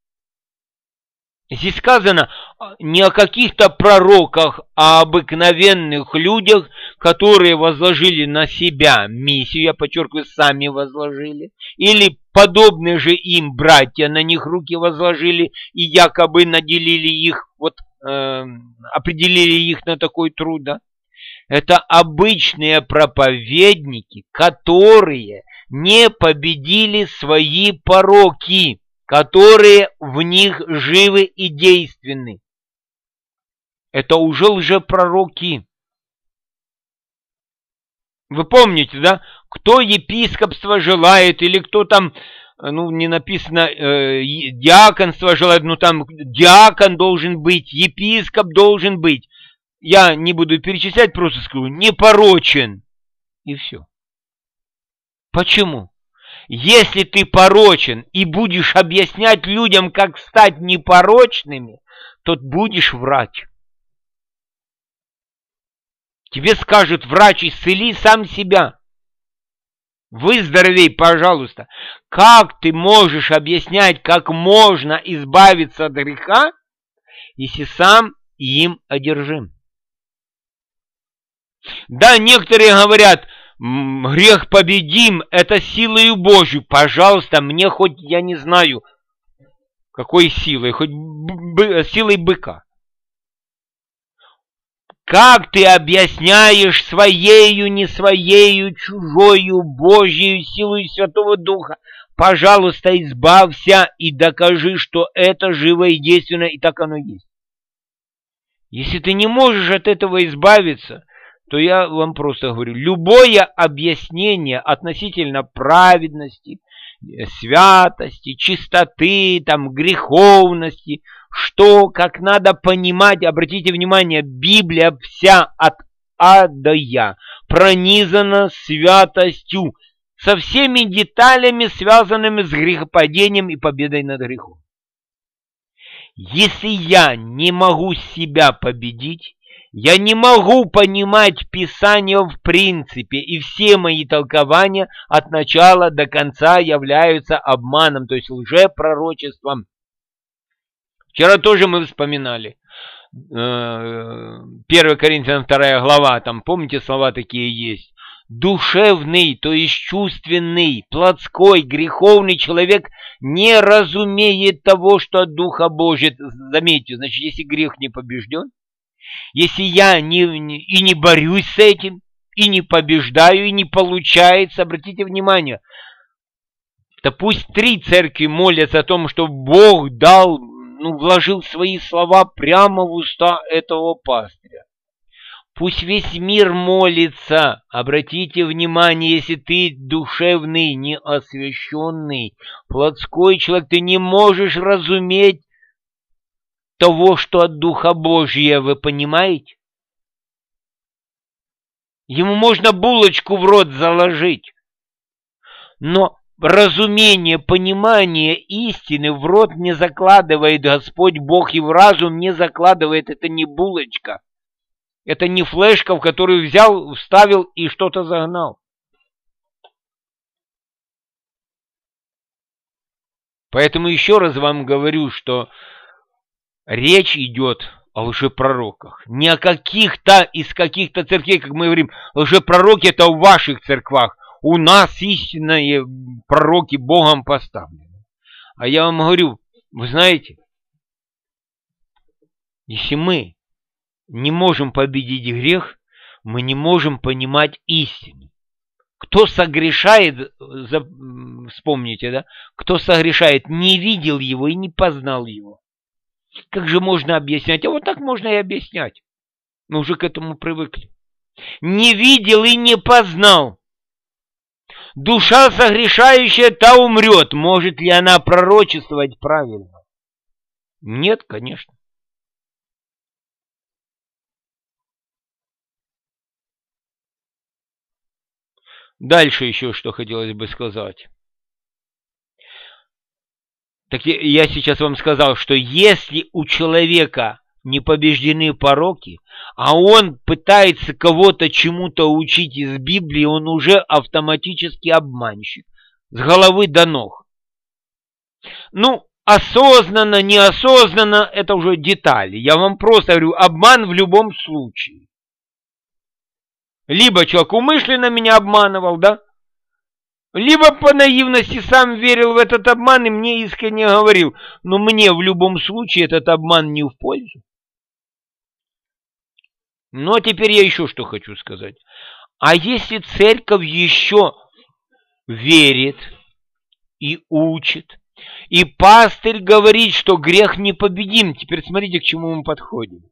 Здесь сказано не о каких-то пророках, а об обыкновенных людях, которые возложили на себя миссию, я подчеркиваю, сами возложили, или подобные же им братья на них руки возложили и якобы наделили их, вот э, определили их на такой труд, да? Это обычные проповедники, которые не победили свои пороки, которые в них живы и действенны. Это уже лжепророки. Вы помните, да? Кто епископство желает, или кто там, ну, не написано, э, диаконство желает, ну, там диакон должен быть, епископ должен быть. Я не буду перечислять, просто скажу, непорочен. И все. Почему? Если ты порочен и будешь объяснять людям, как стать непорочными, то будешь врать. Тебе скажет врач: исцели сам себя. Выздоровей, пожалуйста. Как ты можешь объяснять, как можно избавиться от греха, если сам им одержим? Да, некоторые говорят, грех победим, это силою Божью. Пожалуйста, мне хоть, я не знаю, какой силой, хоть силой быка. Как ты объясняешь своею, не своею, чужою, Божью силою Святого Духа? Пожалуйста, избавься и докажи, что это живо и действенно, и так оно есть. Если ты не можешь от этого избавиться, то я вам просто говорю, любое объяснение относительно праведности, святости, чистоты, там, греховности, что, как надо понимать, обратите внимание, Библия вся от А до Я пронизана святостью, со всеми деталями, связанными с грехопадением и победой над грехом. Если я не могу себя победить, я не могу понимать Писание в принципе, и все мои толкования от начала до конца являются обманом, то есть лжепророчеством. Вчера тоже мы вспоминали. первое Коринфянам вторая глава, там, помните, слова такие есть. Душевный, то есть чувственный, плотской, греховный человек не разумеет того, что от Духа Божия. Заметьте, значит, если грех не побежден, если я не, не, и не борюсь с этим, и не побеждаю, и не получается, обратите внимание, то пусть три церкви молятся о том, что Бог дал, ну, вложил свои слова прямо в уста этого пастыря. Пусть весь мир молится. Обратите внимание, если ты душевный, неосвященный, плотской человек, ты не можешь разуметь того, что от Духа Божия, вы понимаете? Ему можно булочку в рот заложить. Но разумение, понимание истины в рот не закладывает Господь Бог, и в разум не закладывает. Это не булочка. Это не флешка, в которую взял, вставил и что-то загнал. Поэтому еще раз вам говорю, что речь идет о лжепророках. Не о каких-то из каких-то церквей, как мы говорим, лжепророки это в ваших церквах. У нас истинные пророки Богом поставлены. А я вам говорю, вы знаете, если мы не можем победить грех, мы не можем понимать истину. Кто согрешает, вспомните, да? Кто согрешает, не видел его и не познал его. Как же можно объяснять? А вот так можно и объяснять. Мы уже к этому привыкли. Не видел и не познал. Душа согрешающая, та умрет. Может ли она пророчествовать правильно? Нет, конечно. Дальше еще что хотелось бы сказать. Так я сейчас вам сказал, что если у человека не побеждены пороки, а он пытается кого-то чему-то учить из Библии, он уже автоматически обманщик. С головы до ног. Ну, осознанно, неосознанно, это уже детали. Я вам просто говорю, обман в любом случае. Либо человек умышленно меня обманывал, да? Либо по наивности сам верил в этот обман и мне искренне говорил, но мне в любом случае этот обман не в пользу. Но теперь я еще что хочу сказать. А если церковь еще верит и учит, и пастырь говорит, что грех непобедим, теперь смотрите, к чему мы подходим.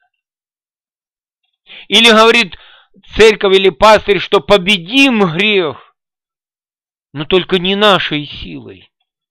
Или говорит церковь или пастырь, что победим грех, но только не нашей силой,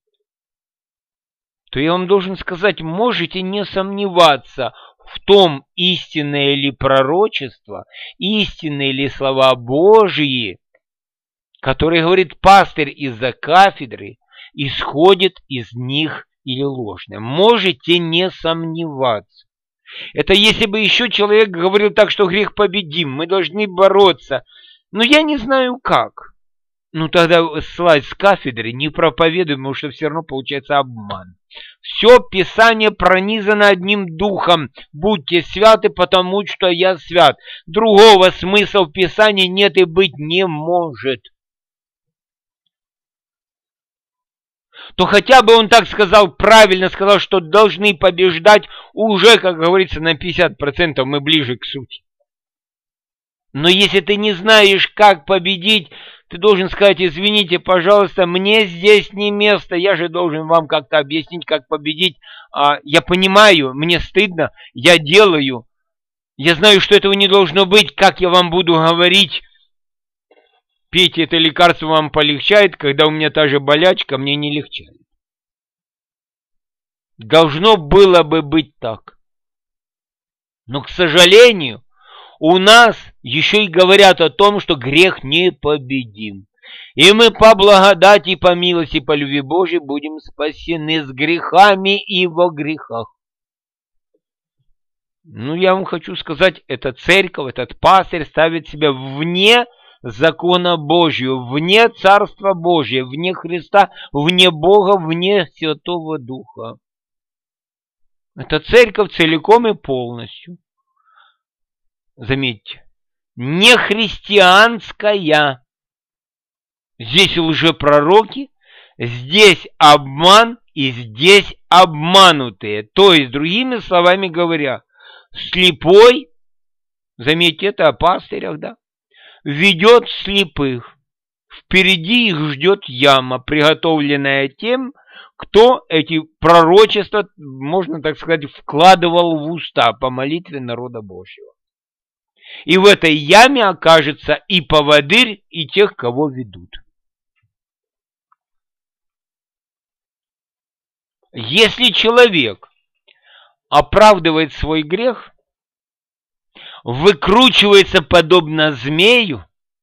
то я вам должен сказать, можете не сомневаться в том, истинное ли пророчество, истинные ли слова Божьи, которые говорит пастырь из-за кафедры, исходит из них или ложное. Можете не сомневаться. Это если бы еще человек говорил так, что грех победим, мы должны бороться. Но я не знаю как. Ну тогда слазь с кафедры, не проповедуй, потому что все равно получается обман. Все Писание пронизано одним духом. Будьте святы, потому что я свят. Другого смысла в Писании нет и быть не может. То хотя бы он так сказал, правильно сказал, что должны побеждать, уже, как говорится, на пятьдесят процентов мы ближе к сути. Но если ты не знаешь, как победить, ты должен сказать, извините, пожалуйста, мне здесь не место, я же должен вам как-то объяснить, как победить. А, я понимаю, мне стыдно, я делаю. Я знаю, что этого не должно быть, как я вам буду говорить. Пейте это лекарство, вам полегчает, когда у меня та же болячка, мне не легчает. Должно было бы быть так. Но, к сожалению, у нас еще и говорят о том, что грех непобедим. И мы по благодати, по милости, по любви Божьей будем спасены с грехами и во грехах. Ну, я вам хочу сказать, эта церковь, этот пастырь ставит себя вне закона Божьего, вне Царства Божьего, вне Христа, вне Бога, вне Святого Духа. Это церковь целиком и полностью. Заметьте, не христианская. Здесь лжепророки, здесь обман и здесь обманутые. То есть, другими словами говоря, слепой, заметьте, это о пастырях, да, ведет слепых. Впереди их ждет яма, приготовленная тем, кто эти пророчества, можно так сказать, вкладывал в уста по молитве народа Божьего. И в этой яме окажется и поводырь, и тех, кого ведут. Если человек оправдывает свой грех, выкручивается подобно змею,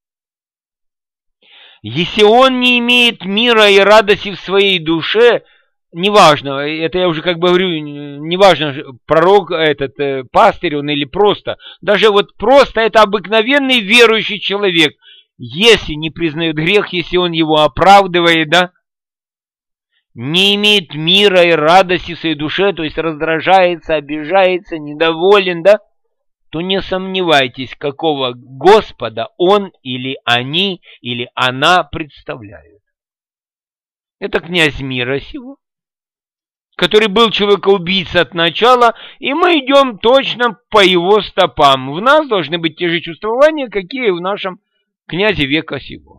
если он не имеет мира и радости в своей душе, неважно, это я уже как бы говорю, неважно, пророк этот, э, пастырь он или просто, даже вот просто это обыкновенный верующий человек, если не признает грех, если он его оправдывает, да, не имеет мира и радости в своей душе, то есть раздражается, обижается, недоволен, да, то не сомневайтесь, какого Господа он или они или она представляют. Это князь мира сего, который был человекоубийца от начала, и мы идем точно по его стопам. В нас должны быть те же чувствования, какие в нашем князе века сего.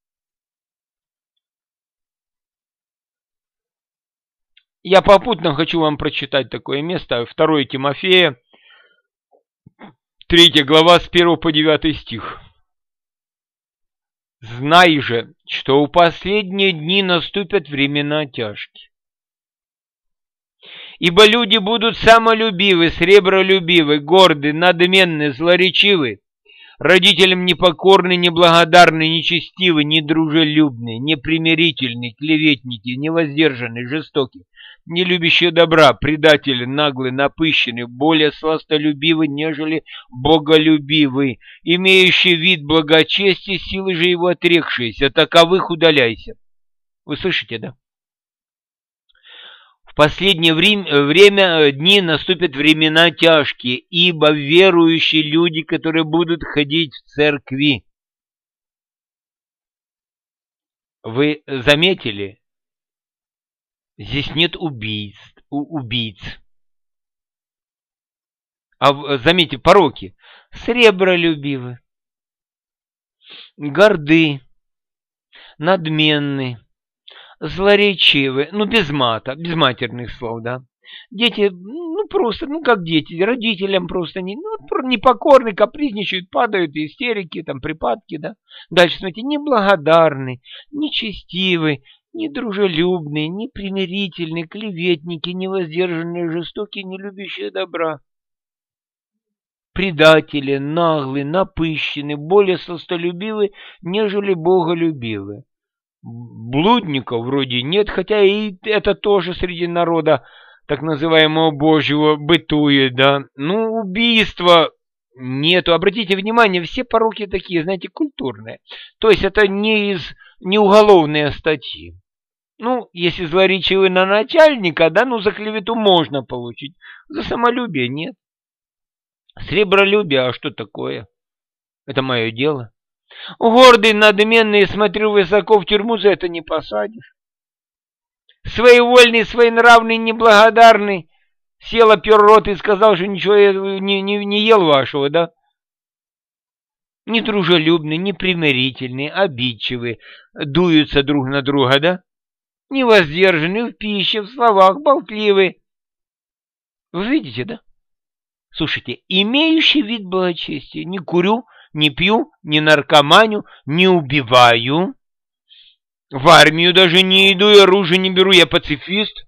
Я попутно хочу вам прочитать такое место, второе Тимофея, третья глава, с первого по девятый стих. «Знай же, что в последние дни наступят времена тяжкие. Ибо люди будут самолюбивы, сребролюбивы, горды, надменны, злоречивы, родителям непокорны, неблагодарны, нечестивы, недружелюбны, непримирительны, клеветники, невоздержаны, жестоки, не любящие добра, предатели, наглые, напыщенные, более сластолюбивы, нежели боголюбивы, имеющие вид благочестия, силы же его отрекшиеся, таковых удаляйся». Вы слышите, да? В последнее время, время дни наступят времена тяжкие, ибо верующие люди, которые будут ходить в церкви. Вы заметили? Здесь нет убийц, убийц. А заметьте, пороки. Сребролюбивы, горды, надменны, злоречивы, ну без мата, без матерных слов, да. Дети, ну просто, ну как дети, родителям просто не, ну, непокорны, капризничают, падают, истерики, там припадки, да. Дальше, смотрите, неблагодарны, нечестивы, недружелюбные, непримирительные, клеветники, невоздержанные, жестокие, не любящие добра, предатели, наглые, напыщенные, более сластолюбивы, нежели боголюбивы. Блудников вроде нет, хотя и это тоже среди народа так называемого Божьего бытует, да. Ну, убийства нету. Обратите внимание, все пороки такие, знаете, культурные. То есть это не из не уголовные статьи. Ну, если злоречивый на начальника, да, ну за клевету можно получить. За самолюбие нет. Сребролюбие, а что такое? Это мое дело. Гордый, надменный, смотрю высоко, в тюрьму за это не посадишь. Своевольный, своенравный, неблагодарный, сел, опер рот и сказал, что ничего не, не, не ел вашего, да? Недружелюбный, непримирительный, обидчивый, дуются друг на друга, да? Невоздержанный в пище, в словах, болтливый. Вы видите, да? Слушайте, имеющий вид благочестия, не курю, не пью, не наркоманю, не убиваю, в армию даже не иду и оружие не беру, я пацифист.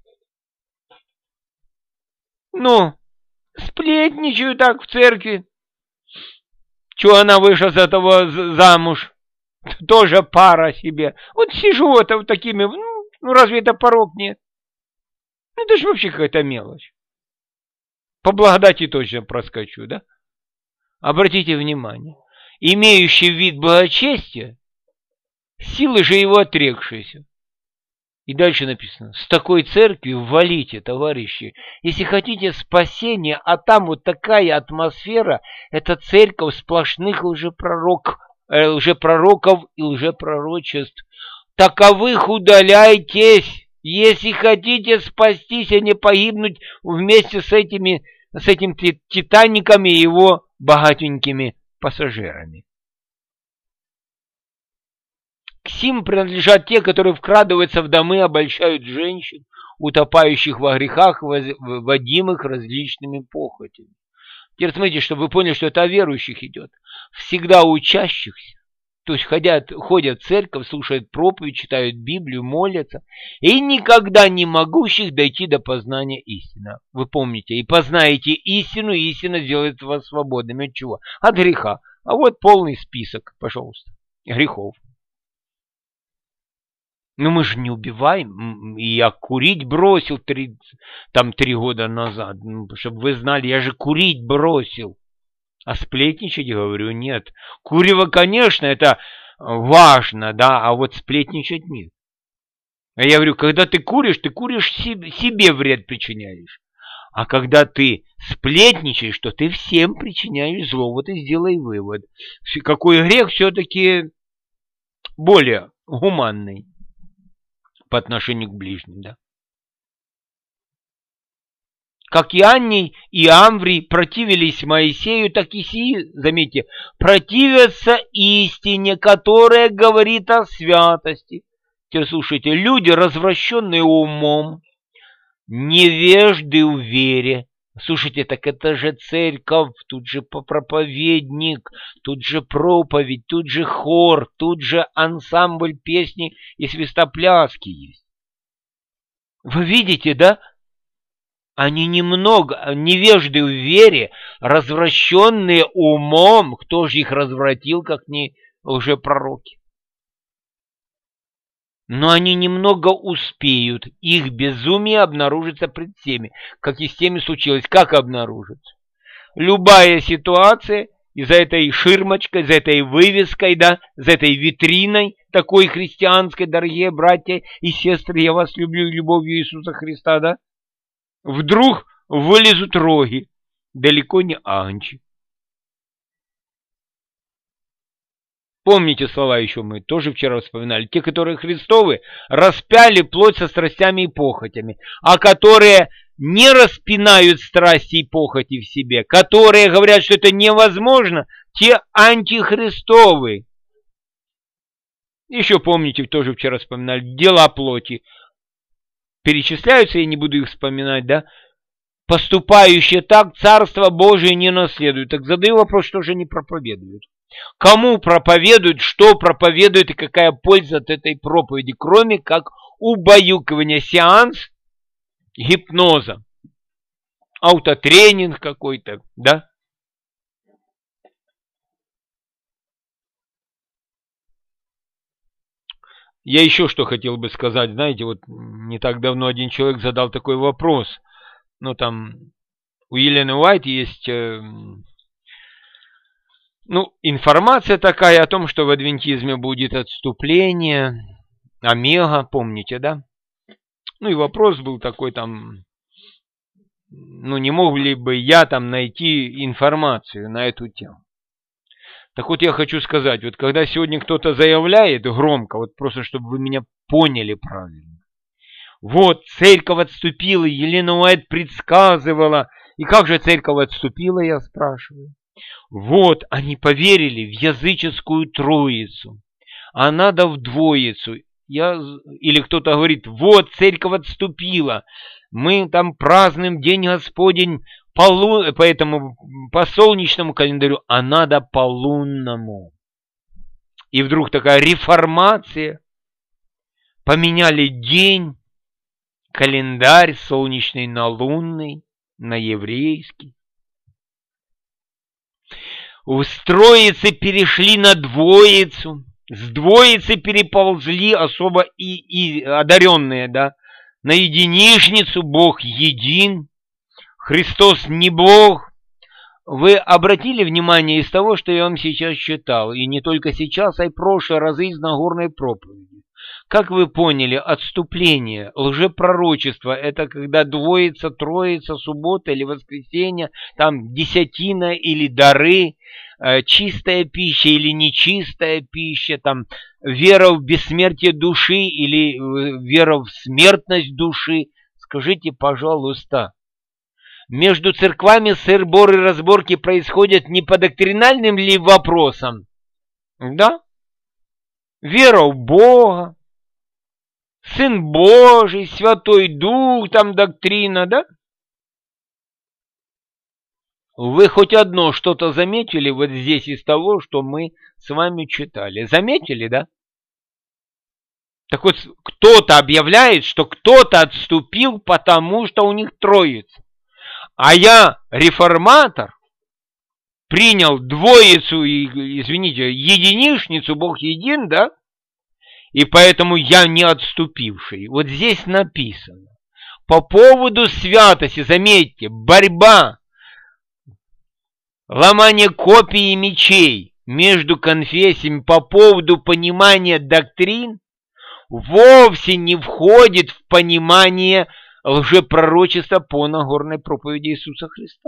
Ну, сплетничаю так в церкви. Чего она вышла за того замуж? Тоже пара себе. Вот сижу вот, вот такими, ну, ну разве это порок нет? Ну это же вообще какая-то мелочь. По благодати точно проскочу, да? Обратите внимание. Имеющий вид благочестия, силы же его отрекшиеся. И дальше написано, с такой церковью валите, товарищи. Если хотите спасения, а там вот такая атмосфера, это церковь сплошных лжепророк, э, лжепророков и лжепророчеств. Таковых удаляйтесь, если хотите спастись, а не погибнуть вместе с этими, с этим титаником и его богатенькими пассажирами. К сим принадлежат те, которые вкрадываются в домы, обольщают женщин, утопающих во грехах, водимых различными похотями. Теперь смотрите, чтобы вы поняли, что это о верующих идет. Всегда учащихся, То есть ходят, ходят в церковь, слушают проповедь, читают Библию, молятся, и никогда не могущих дойти до познания истины. Вы помните, и познаете истину, и истина сделает вас свободными от чего? От греха. А вот полный список, пожалуйста, грехов. Но мы же не убиваем. И я курить бросил три, там три года назад, чтобы вы знали, я же курить бросил. А сплетничать, говорю, нет. Курево, конечно, это важно, да, а вот сплетничать нет. А я говорю, когда ты куришь, ты куришь себе, себе вред причиняешь. А когда ты сплетничаешь, то ты всем причиняешь зло. Вот и сделай вывод. Какой грех все-таки более гуманный по отношению к ближним, да. Как и Анний и Амврий противились Моисею, так и сии, заметьте, противятся истине, которая говорит о святости. Теперь слушайте, люди, развращенные умом, невежды в вере. Слушайте, так это же церковь, тут же проповедник, тут же проповедь, тут же хор, тут же ансамбль песни и свистопляски есть. Вы видите, да? Они немного, невежды в вере, развращенные умом. Кто же их развратил, как не лжепророки? Но они немного успеют. Их безумие обнаружится пред всеми. Как и с теми случилось. Как обнаружится? Любая ситуация, и за этой ширмочкой, за этой вывеской, да, за этой витриной, такой христианской, дорогие братья и сестры, я вас люблю любовью Иисуса Христа, да, вдруг вылезут роги, далеко не анчи. Помните слова еще мы тоже вчера вспоминали. Те, которые Христовы, распяли плоть со страстями и похотями, а которые не распинают страсти и похоти в себе, которые говорят, что это невозможно, те антихристовы. Еще помните, тоже вчера вспоминали, дела плоти. Перечисляются, я не буду их вспоминать, да? Поступающие так, Царство Божие не наследуют. Так задаю вопрос, что же они проповедуют? Кому проповедуют, что проповедуют и какая польза от этой проповеди, кроме как убаюкивания, сеанс гипноза, аутотренинг какой-то, да? Я еще что хотел бы сказать, знаете, вот не так давно один человек задал такой вопрос, ну там у Елены Уайт есть, э, ну, информация такая о том, что в адвентизме будет отступление, омега, помните, да? Ну и вопрос был такой там, ну не мог ли бы я там найти информацию на эту тему. Так вот я хочу сказать, вот когда сегодня кто-то заявляет громко, вот просто чтобы вы меня поняли правильно. Вот церковь отступила, Елена Уайт предсказывала. И как же церковь отступила, я спрашиваю. Вот они поверили в языческую троицу, а надо в двоицу. Я, или кто-то говорит, вот церковь отступила, мы там празднуем День Господень по, лу... по, этому, по солнечному календарю, а надо по лунному. И вдруг такая реформация, поменяли день, календарь солнечный на лунный, на еврейский. С троицы перешли на двоицу, с двоицы переползли особо и, и одаренные, да, на единичницу, Бог един, Христос не Бог. Вы обратили внимание из того, что я вам сейчас читал, и не только сейчас, а и прошлые разы из Нагорной проповеди. Как вы поняли, отступление, лжепророчество, это когда двоица, троица, суббота или воскресенье, там десятина или дары, чистая пища или нечистая пища, там вера в бессмертие души или вера в смертность души. Скажите, пожалуйста, между церквами сыр-бор и разборки происходят не по доктринальным ли вопросам? Да? Вера в Бога, Сын Божий, Святой Дух, там доктрина, да? Вы хоть одно что-то заметили вот здесь из того, что мы с вами читали? Заметили, да? Так вот, кто-то объявляет, что кто-то отступил, потому что у них троица. А я, реформатор, принял двоицу, извините, единишницу, Бог един, да? И поэтому я не отступивший. Вот здесь написано. По поводу святости, заметьте, борьба, ломание копий и мечей между конфессиями по поводу понимания доктрин вовсе не входит в понимание лжепророчества по Нагорной проповеди Иисуса Христа.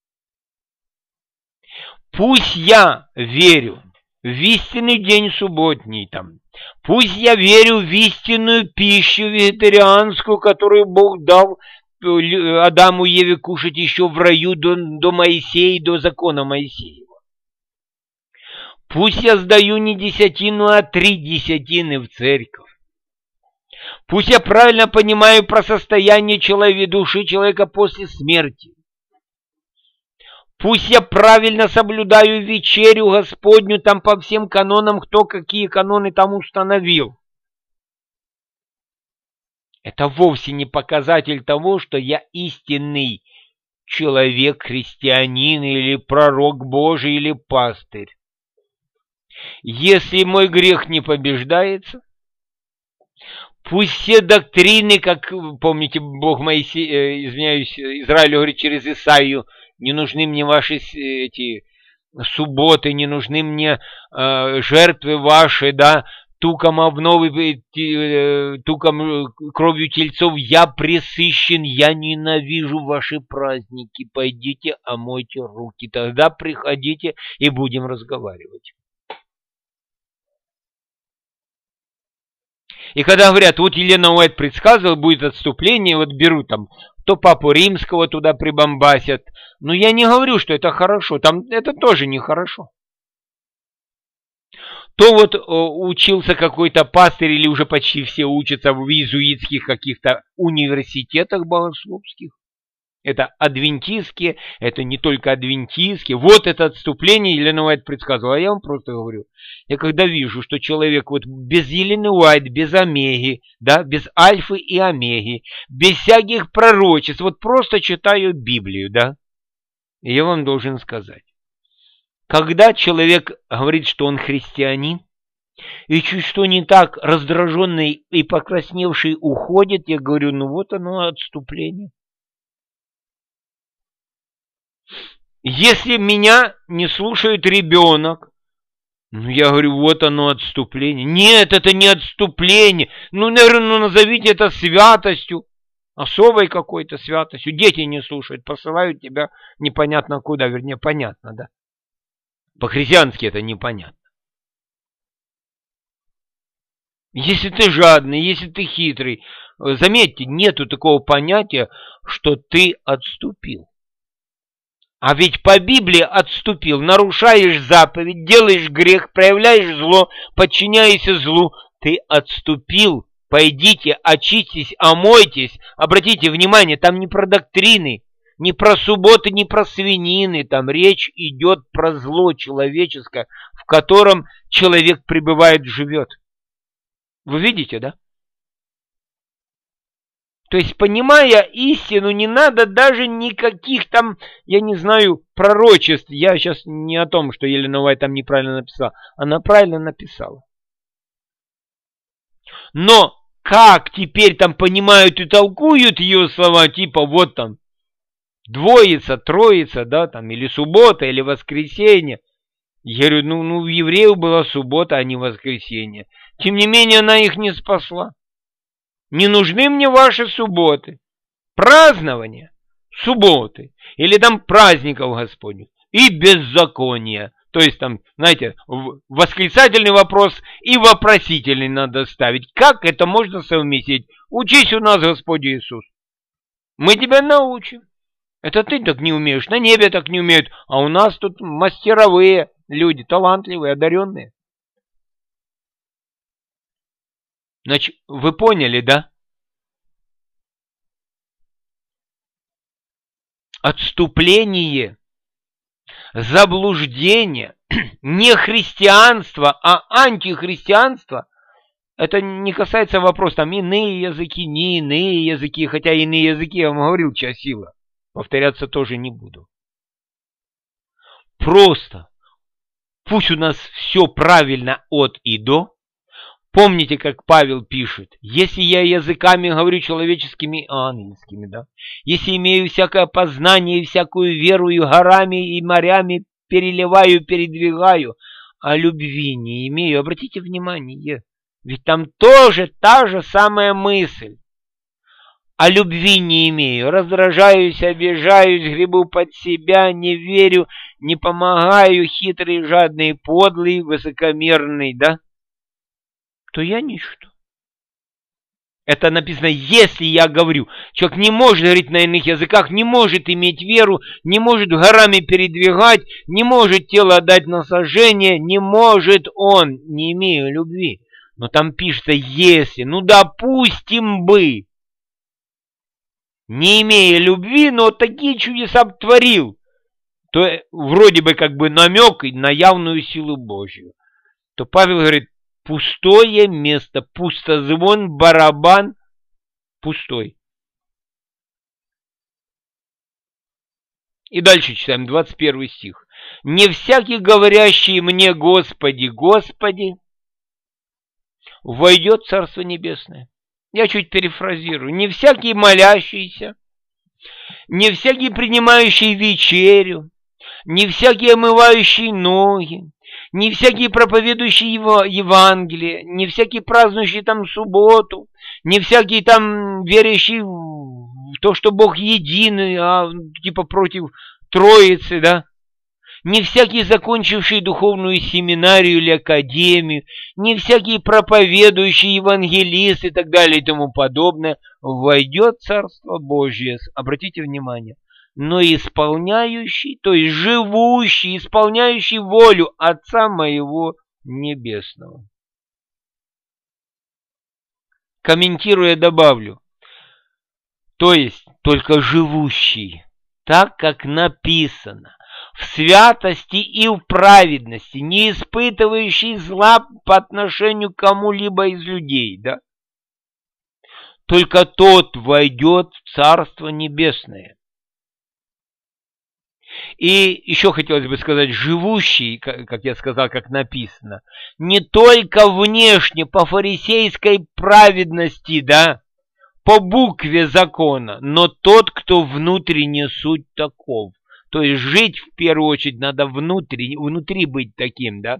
Пусть я верю в истинный день субботний, там, пусть я верю в истинную пищу вегетарианскую, которую Бог дал Адаму и Еве кушать еще в раю до, до Моисея, до закона Моисеева. Пусть я сдаю не десятину, а три десятины в церковь. Пусть я правильно понимаю про состояние человека, души человека после смерти. Пусть я правильно соблюдаю вечерю Господню там по всем канонам, кто какие каноны там установил. Это вовсе не показатель того, что я истинный человек, христианин или пророк Божий или пастырь. Если мой грех не побеждается, пусть все доктрины, как помните, Бог Моисей, извиняюсь, Израилю говорит через Исаию, не нужны мне ваши эти субботы, не нужны мне э, жертвы ваши, да, туком обновы, э, туком кровью тельцов я пресыщен, я ненавижу ваши праздники, пойдите омойте руки, тогда приходите и будем разговаривать. И когда говорят, вот Елена Уайт предсказывала, будет отступление, вот берут там, то Папу Римского туда прибамбасят. Но я не говорю, что это хорошо, там это тоже нехорошо. То вот о, учился какой-то пастырь, или уже почти все учатся в иезуитских каких-то университетах богословских. Это адвентистские, это не только адвентистские. Вот это отступление Елена Уайт предсказывала. А я вам просто говорю, я когда вижу, что человек вот без Елены Уайт, без омеги, да, без альфы и омеги, без всяких пророчеств, вот просто читаю Библию, да, и я вам должен сказать. Когда человек говорит, что он христианин, и чуть что не так, раздраженный и покрасневший уходит, я говорю, ну вот оно отступление. Если меня не слушает ребенок, ну, я говорю, вот оно отступление. Нет, это не отступление. Ну, наверное, ну, назовите это святостью, особой какой-то святостью. Дети не слушают, посылают тебя непонятно куда, вернее, понятно, да. По-христиански это непонятно. Если ты жадный, если ты хитрый, заметьте, нету такого понятия, что ты отступил. А ведь по Библии отступил, нарушаешь заповедь, делаешь грех, проявляешь зло, подчиняешься злу, ты отступил. Пойдите, очиститесь, омойтесь. Обратите внимание, там не про доктрины, не про субботы, не про свинины, там речь идет про зло человеческое, в котором человек пребывает, живет. Вы видите, да? То есть, понимая истину, не надо даже никаких там, я не знаю, пророчеств. Я сейчас не о том, что Елена Уайт там неправильно написала. Она правильно написала. Но как теперь там понимают и толкуют ее слова, типа вот там двоица, троица, да, там, или суббота, или воскресенье. Я говорю, ну, ну, у евреев была суббота, а не воскресенье. Тем не менее, она их не спасла. Не нужны мне ваши субботы, празднования, субботы, или там праздников Господних, и беззакония. То есть там, знаете, восклицательный вопрос и вопросительный надо ставить. Как это можно совместить? Учись у нас, Господь Иисус. Мы тебя научим. Это ты так не умеешь, на небе так не умеют, а у нас тут мастеровые люди, талантливые, одаренные. Значит, вы поняли, да? Отступление заблуждение, не христианство, а антихристианство, это не касается вопроса, там иные языки, не иные языки, хотя иные языки, я вам говорил, чья сила. Повторяться тоже не буду. Просто пусть у нас все правильно от и до. Помните, как Павел пишет, если я языками говорю человеческими, ангельскими, да, если имею всякое познание и всякую веру, и горами, и морями переливаю, передвигаю, а любви не имею, обратите внимание, ведь там тоже та же самая мысль. А любви не имею, раздражаюсь, обижаюсь, гребу под себя, не верю, не помогаю, хитрый, жадный, подлый, высокомерный, да? То я ничто. Это написано, если я говорю. Человек не может говорить на иных языках, не может иметь веру, не может горами передвигать, не может тело отдать на сожжение, не может он, не имея любви. Но там пишется, если, ну допустим бы, не имея любви, но такие чудеса творил, то вроде бы как бы намек на явную силу Божью. То Павел говорит, пустое место, пустозвон, барабан, пустой. И дальше читаем двадцать первый стих. «Не всякий, говорящий мне, Господи, Господи, войдет в Царство Небесное». Я чуть перефразирую. «Не всякий молящийся, не всякий принимающий вечерю, не всякий омывающий ноги, не всякий проповедующий его Евангелие, не всякий празднующий там субботу, не всякий там верящий в то, что Бог единый, а типа против Троицы, да, не всякий закончивший духовную семинарию или академию, не всякий проповедующий евангелист и так далее и тому подобное войдет в Царство Божие. Обратите внимание. Но исполняющий, то есть живущий, исполняющий волю Отца моего Небесного. Комментируя, добавлю, то есть только живущий, так как написано, в святости и в праведности, не испытывающий зла по отношению к кому-либо из людей, да? Только тот войдет в Царство Небесное. И еще хотелось бы сказать, живущий, как я сказал, как написано, не только внешне по фарисейской праведности, да, по букве закона, но тот, кто внутренне суть таков. То есть жить в первую очередь надо внутри, внутри быть таким, да.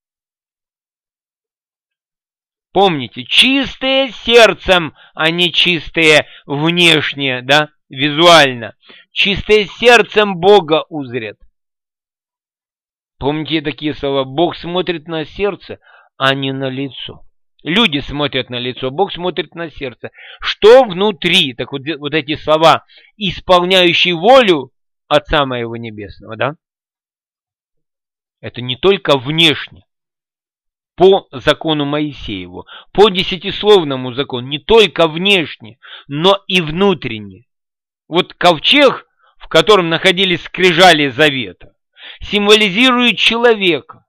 Помните, чистые сердцем, а не чистые внешне, да, визуально. Чистые сердцем Бога узрят. Помните такие слова? Бог смотрит на сердце, а не на лицо. Люди смотрят на лицо, Бог смотрит на сердце. Что внутри? Так вот, вот эти слова, исполняющие волю Отца моего Небесного, да? Это не только внешне. По закону Моисееву, по десятисловному закону, не только внешне, но и внутренне. Вот ковчег, в котором находились скрижали завета, символизирует человека,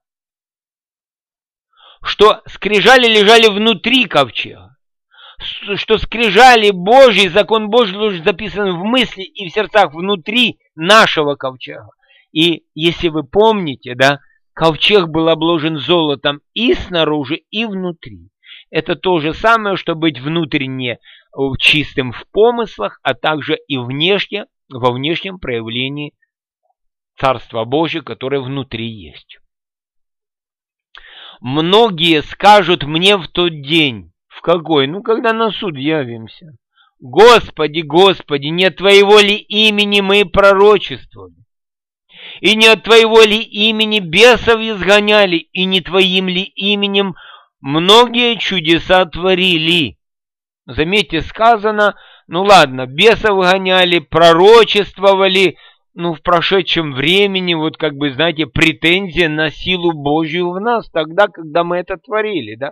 что скрижали лежали внутри ковчега, что скрижали Божий, закон Божий записан в мысли и в сердцах внутри нашего ковчега. И если вы помните, да, ковчег был обложен золотом и снаружи, и внутри. Это то же самое, что быть внутренне чистым в помыслах, а также и внешне, во внешнем проявлении Царства Божьего, которое внутри есть. Многие скажут мне в тот день, в какой? Ну, когда на суд явимся. Господи, Господи, не от Твоего ли имени мы пророчествовали? И не от Твоего ли имени бесов изгоняли, и не Твоим ли именем многие чудеса творили? Заметьте, сказано, ну ладно, бесов гоняли, пророчествовали, ну в прошедшем времени, вот как бы, знаете, претензия на силу Божью в нас, тогда, когда мы это творили, да?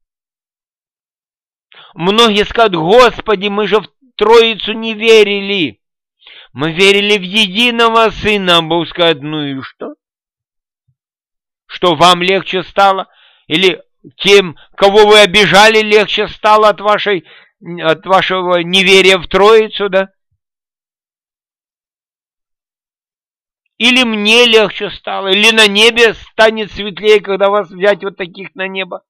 Многие скажут, Господи, мы же в Троицу не верили. Мы верили в единого Сына, Бог скажет, ну и что? Что вам легче стало? Или тем, кого вы обижали, легче стало от вашей, от вашего неверия в Троицу, да? Или мне легче стало, или на небе станет светлее, когда вас взять вот таких на небо.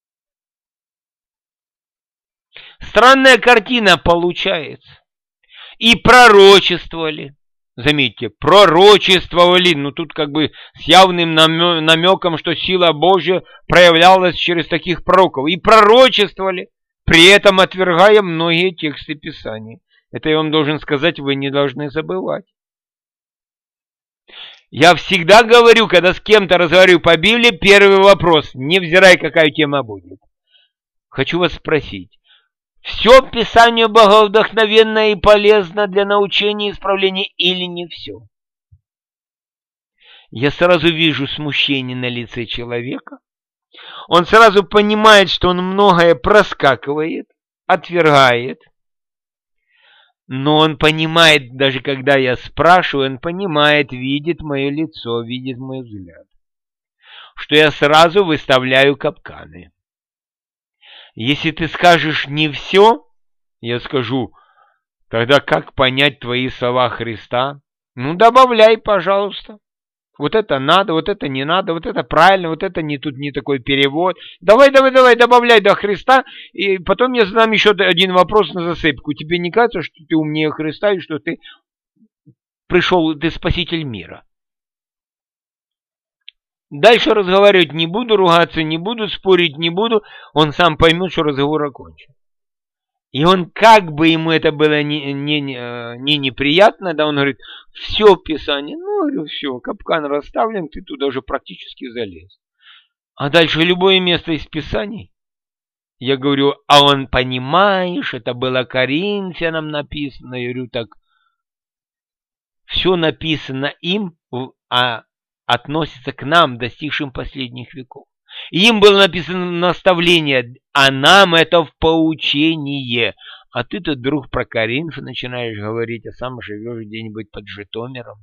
Странная картина получается. И пророчествовали. Заметьте, пророчествовали. Ну тут как бы с явным намеком, что сила Божья проявлялась через таких пророков. И пророчествовали, при этом отвергая многие тексты Писания. Это я вам должен сказать, вы не должны забывать. Я всегда говорю, когда с кем-то разговариваю по Библии, первый вопрос, невзирая какая тема будет. Хочу вас спросить. Все Писание боговдохновенно и полезно для научения и исправления или не все? Я сразу вижу смущение на лице человека. Он сразу понимает, что он многое проскакивает, отвергает. Но он понимает, даже когда я спрашиваю, он понимает, видит мое лицо, видит мой взгляд, что я сразу выставляю капканы. Если ты скажешь не все, я скажу, тогда как понять твои слова Христа? Ну, добавляй, пожалуйста. Вот это надо, вот это не надо, вот это правильно, вот это не тут не такой перевод. Давай, давай, давай, добавляй до Христа, и потом я задам еще один вопрос на засыпку. Тебе не кажется, что ты умнее Христа и что ты пришел, ты спаситель мира? Дальше разговаривать не буду, ругаться не буду, спорить не буду. Он сам поймет, что разговор окончен. И он, как бы ему это было не, не, не неприятно, да, он говорит, все Писание, ну, говорю, все, капкан расставлен, ты туда уже практически залез. А дальше любое место из Писаний. Я говорю, а он, понимаешь, это было Коринфянам написано. Я говорю, так, все написано им, а относится к нам, достигшим последних веков. И им было написано наставление, а нам это в поучение. А ты-то, друг, про Коринф начинаешь говорить, а сам живешь где-нибудь под Житомиром.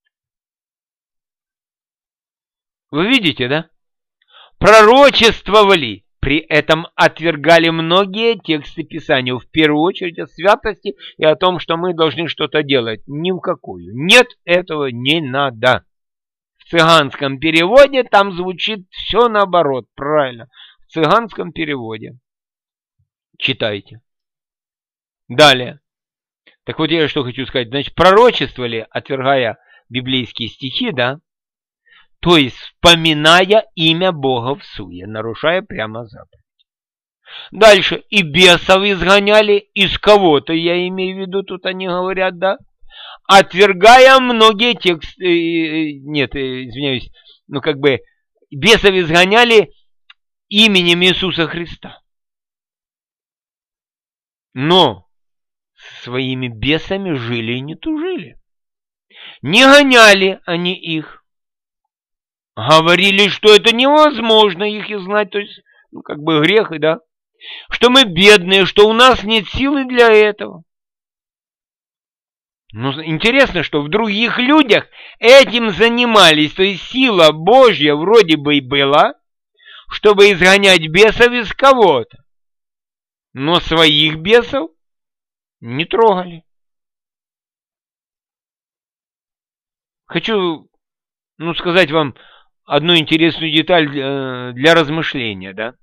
Вы видите, да? Пророчествовали, при этом отвергали многие тексты Писания, в первую очередь о святости и о том, что мы должны что-то делать. Ни в какую. Нет, этого не надо. В цыганском переводе там звучит все наоборот, правильно. В цыганском переводе. Читайте. Далее. Так вот я что хочу сказать. Значит, пророчествовали, отвергая библейские стихи, да? То есть, вспоминая имя Бога всуе, нарушая прямо заповедь. Дальше. И бесов изгоняли из кого-то, я имею в виду, тут они говорят, да? Отвергая многие тексты, нет, извиняюсь, ну как бы бесов изгоняли именем Иисуса Христа. Но своими бесами жили и не тужили. Не гоняли они их. Говорили, что это невозможно их изгнать, то есть, ну как бы грех, да? Что мы бедные, что у нас нет силы для этого. Но интересно, что в других людях этим занимались, то есть сила Божья вроде бы и была, чтобы изгонять бесов из кого-то. Но своих бесов не трогали. Хочу, ну, сказать вам одну интересную деталь для, для размышления, да?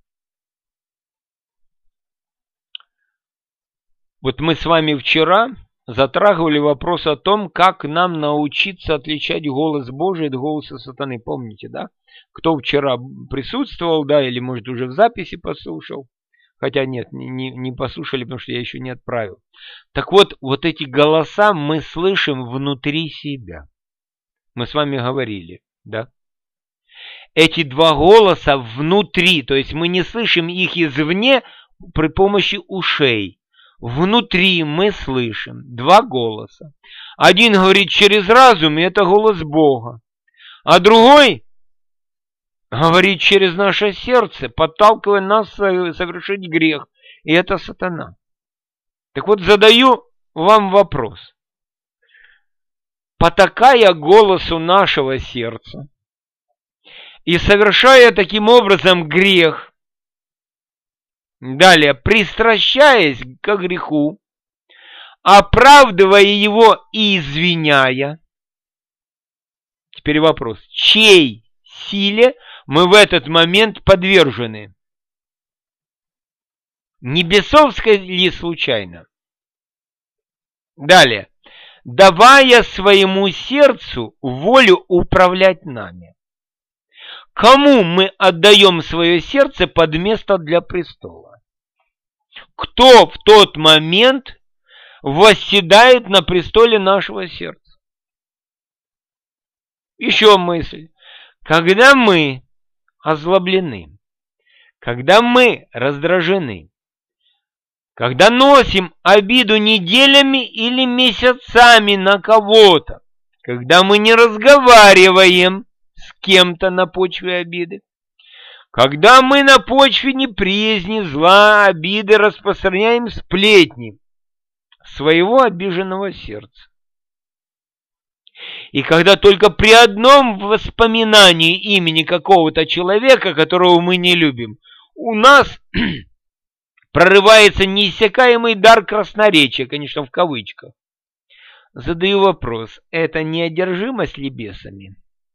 Вот мы с вами вчера затрагивали вопрос о том, как нам научиться отличать голос Божий от голоса сатаны. Помните, да? Кто вчера присутствовал, да, или, может, уже в записи послушал. Хотя нет, не, не послушали, потому что я еще не отправил. Так вот, вот эти голоса мы слышим внутри себя. Мы с вами говорили, да? Эти два голоса внутри, то есть мы не слышим их извне при помощи ушей. Внутри мы слышим два голоса. Один говорит через разум, и это голос Бога. А другой говорит через наше сердце, подталкивая нас совершить грех. И это сатана. Так вот, задаю вам вопрос. Потакая голосу нашего сердца, И совершая таким образом грех, далее, пристращаясь к греху, оправдывая его и извиняя. Теперь вопрос, чьей силе мы в этот момент подвержены? Не бесовской ли случайно? Далее, давая своему сердцу волю управлять нами. Кому мы отдаем свое сердце под место для престола? Кто в тот момент восседает на престоле нашего сердца? Еще мысль. Когда мы озлоблены, когда мы раздражены, когда носим обиду неделями или месяцами на кого-то, когда мы не разговариваем с кем-то на почве обиды, когда мы на почве неприязни, зла, обиды распространяем сплетни своего обиженного сердца. И когда только при одном воспоминании имени какого-то человека, которого мы не любим, у нас прорывается неиссякаемый дар красноречия, конечно, в кавычках. Задаю вопрос, это не одержимость ли бесами?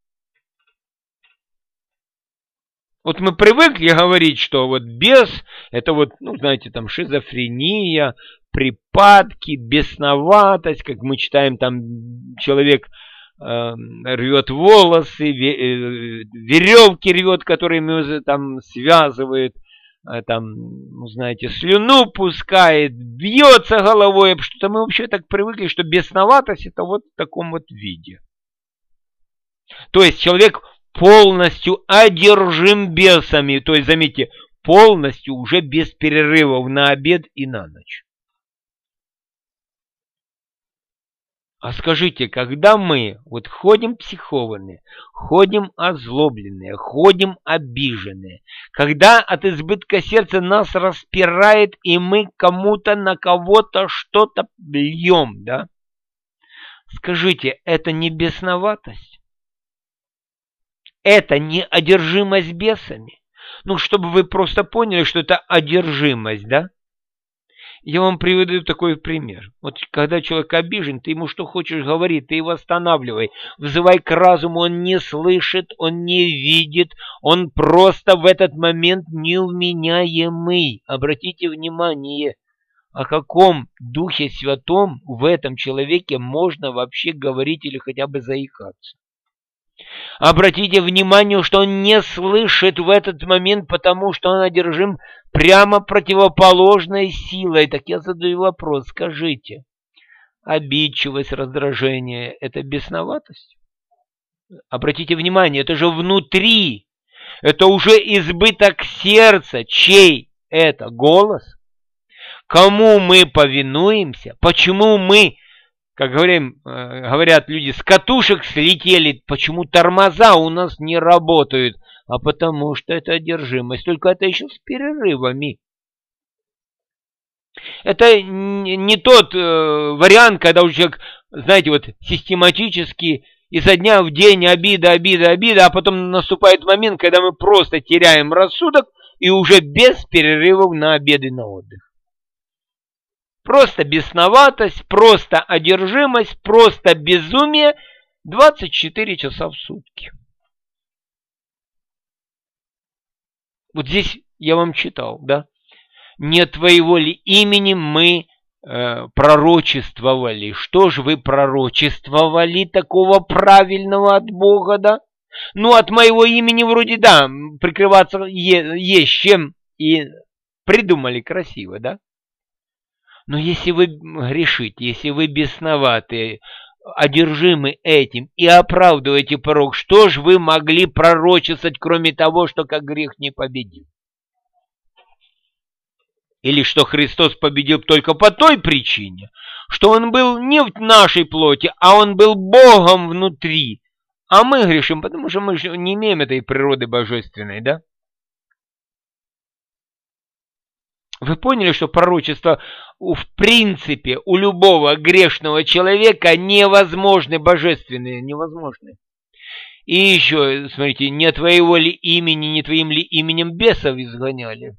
Вот мы привыкли говорить, что вот бес, это вот, ну, знаете, там шизофрения, припадки, бесноватость, как мы читаем, там человек э, рвет волосы, веревки рвет, которыми там связывает, э, там, ну, знаете, слюну пускает, бьется головой, что-то мы вообще так привыкли, что бесноватость это вот в таком вот виде. То есть человек полностью одержим бесами, то есть, заметьте, полностью уже без перерывов на обед и на ночь. А скажите, когда мы вот ходим психованные, ходим озлобленные, ходим обиженные, когда от избытка сердца нас распирает, и мы кому-то на кого-то что-то льем, да? Скажите, это не бесноватость? Это не одержимость бесами? Ну, чтобы вы просто поняли, что это одержимость, да? Я вам приведу такой пример. Вот когда человек обижен, ты ему что хочешь говори, ты его останавливай. Взывай к разуму, он не слышит, он не видит, он просто в этот момент невменяемый. Обратите внимание, о каком Духе Святом в этом человеке можно вообще говорить или хотя бы заикаться. Обратите внимание, что он не слышит в этот момент, потому что он одержим прямо противоположной силой. Так я задаю вопрос, скажите, обидчивость, раздражение – это бесноватость? Обратите внимание, это же внутри, это уже избыток сердца. Чей это голос? Кому мы повинуемся? Почему мы, как говорим, говорят люди, с катушек слетели, почему тормоза у нас не работают? А потому что это одержимость, только это еще с перерывами. Это не тот э, вариант, когда у человека, знаете, вот систематически изо дня в день обида, обида, обида, а потом наступает момент, когда мы просто теряем рассудок и уже без перерывов на обед и на отдых. Просто бесноватость, просто одержимость, просто безумие двадцать четыре часа в сутки. Вот здесь я вам читал, да? Не твоего ли имени мы э, пророчествовали? Что же вы пророчествовали такого правильного от Бога, да? Ну, от моего имени вроде, да, прикрываться е- есть чем и придумали красиво, да? Но если вы грешите, если вы бесноватые, одержимы этим и оправдываете порок, что ж вы могли пророчествовать, кроме того, что как грех не победил? Или что Христос победил только по той причине, что Он был не в нашей плоти, а Он был Богом внутри. А мы грешим, потому что мы же не имеем этой природы божественной, да? Вы поняли, что пророчество в принципе у любого грешного человека невозможны, божественные, невозможны. И еще, смотрите, не твоего ли имени, не твоим ли именем бесов изгоняли?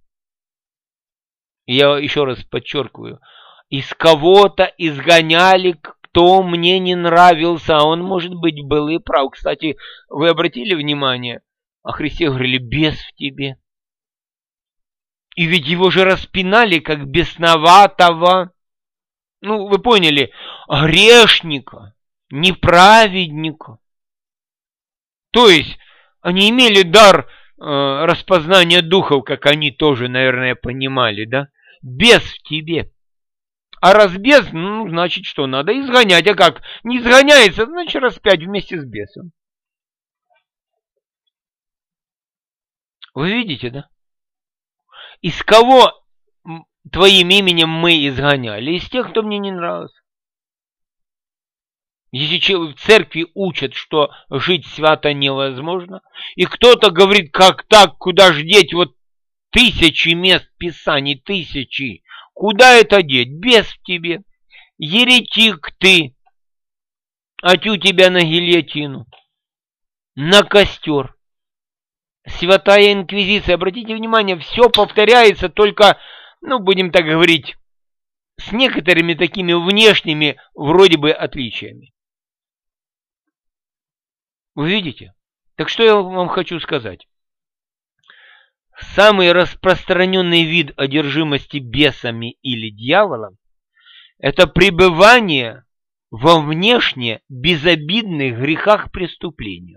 Я еще раз подчеркиваю. Из кого-то изгоняли, кто мне не нравился, а он, может быть, был и прав. Кстати, вы обратили внимание, о Христе говорили, бес в тебе. И ведь его же распинали как бесноватого, ну, вы поняли, грешника, неправедника. То есть, они имели дар э, распознания духов, как они тоже, наверное, понимали, да? Бес в тебе. А раз бес, ну, значит, что надо изгонять. А как не изгоняется, значит, распять вместе с бесом. Вы видите, да? Из кого твоим именем мы изгоняли? Из тех, кто мне не нравился. Если в церкви учат, что жить свято невозможно, и кто-то говорит, как так, куда ж деть, вот тысячи мест Писаний, тысячи, куда это деть? Бес в тебе, еретик ты, а тю тебя на гильотину, на костер. Святая инквизиция, обратите внимание, все повторяется, только, ну, будем так говорить, с некоторыми такими внешними вроде бы отличиями. Вы видите? Так что я вам хочу сказать? Самый распространенный вид одержимости бесами или дьяволом – это пребывание во внешне безобидных грехах преступления.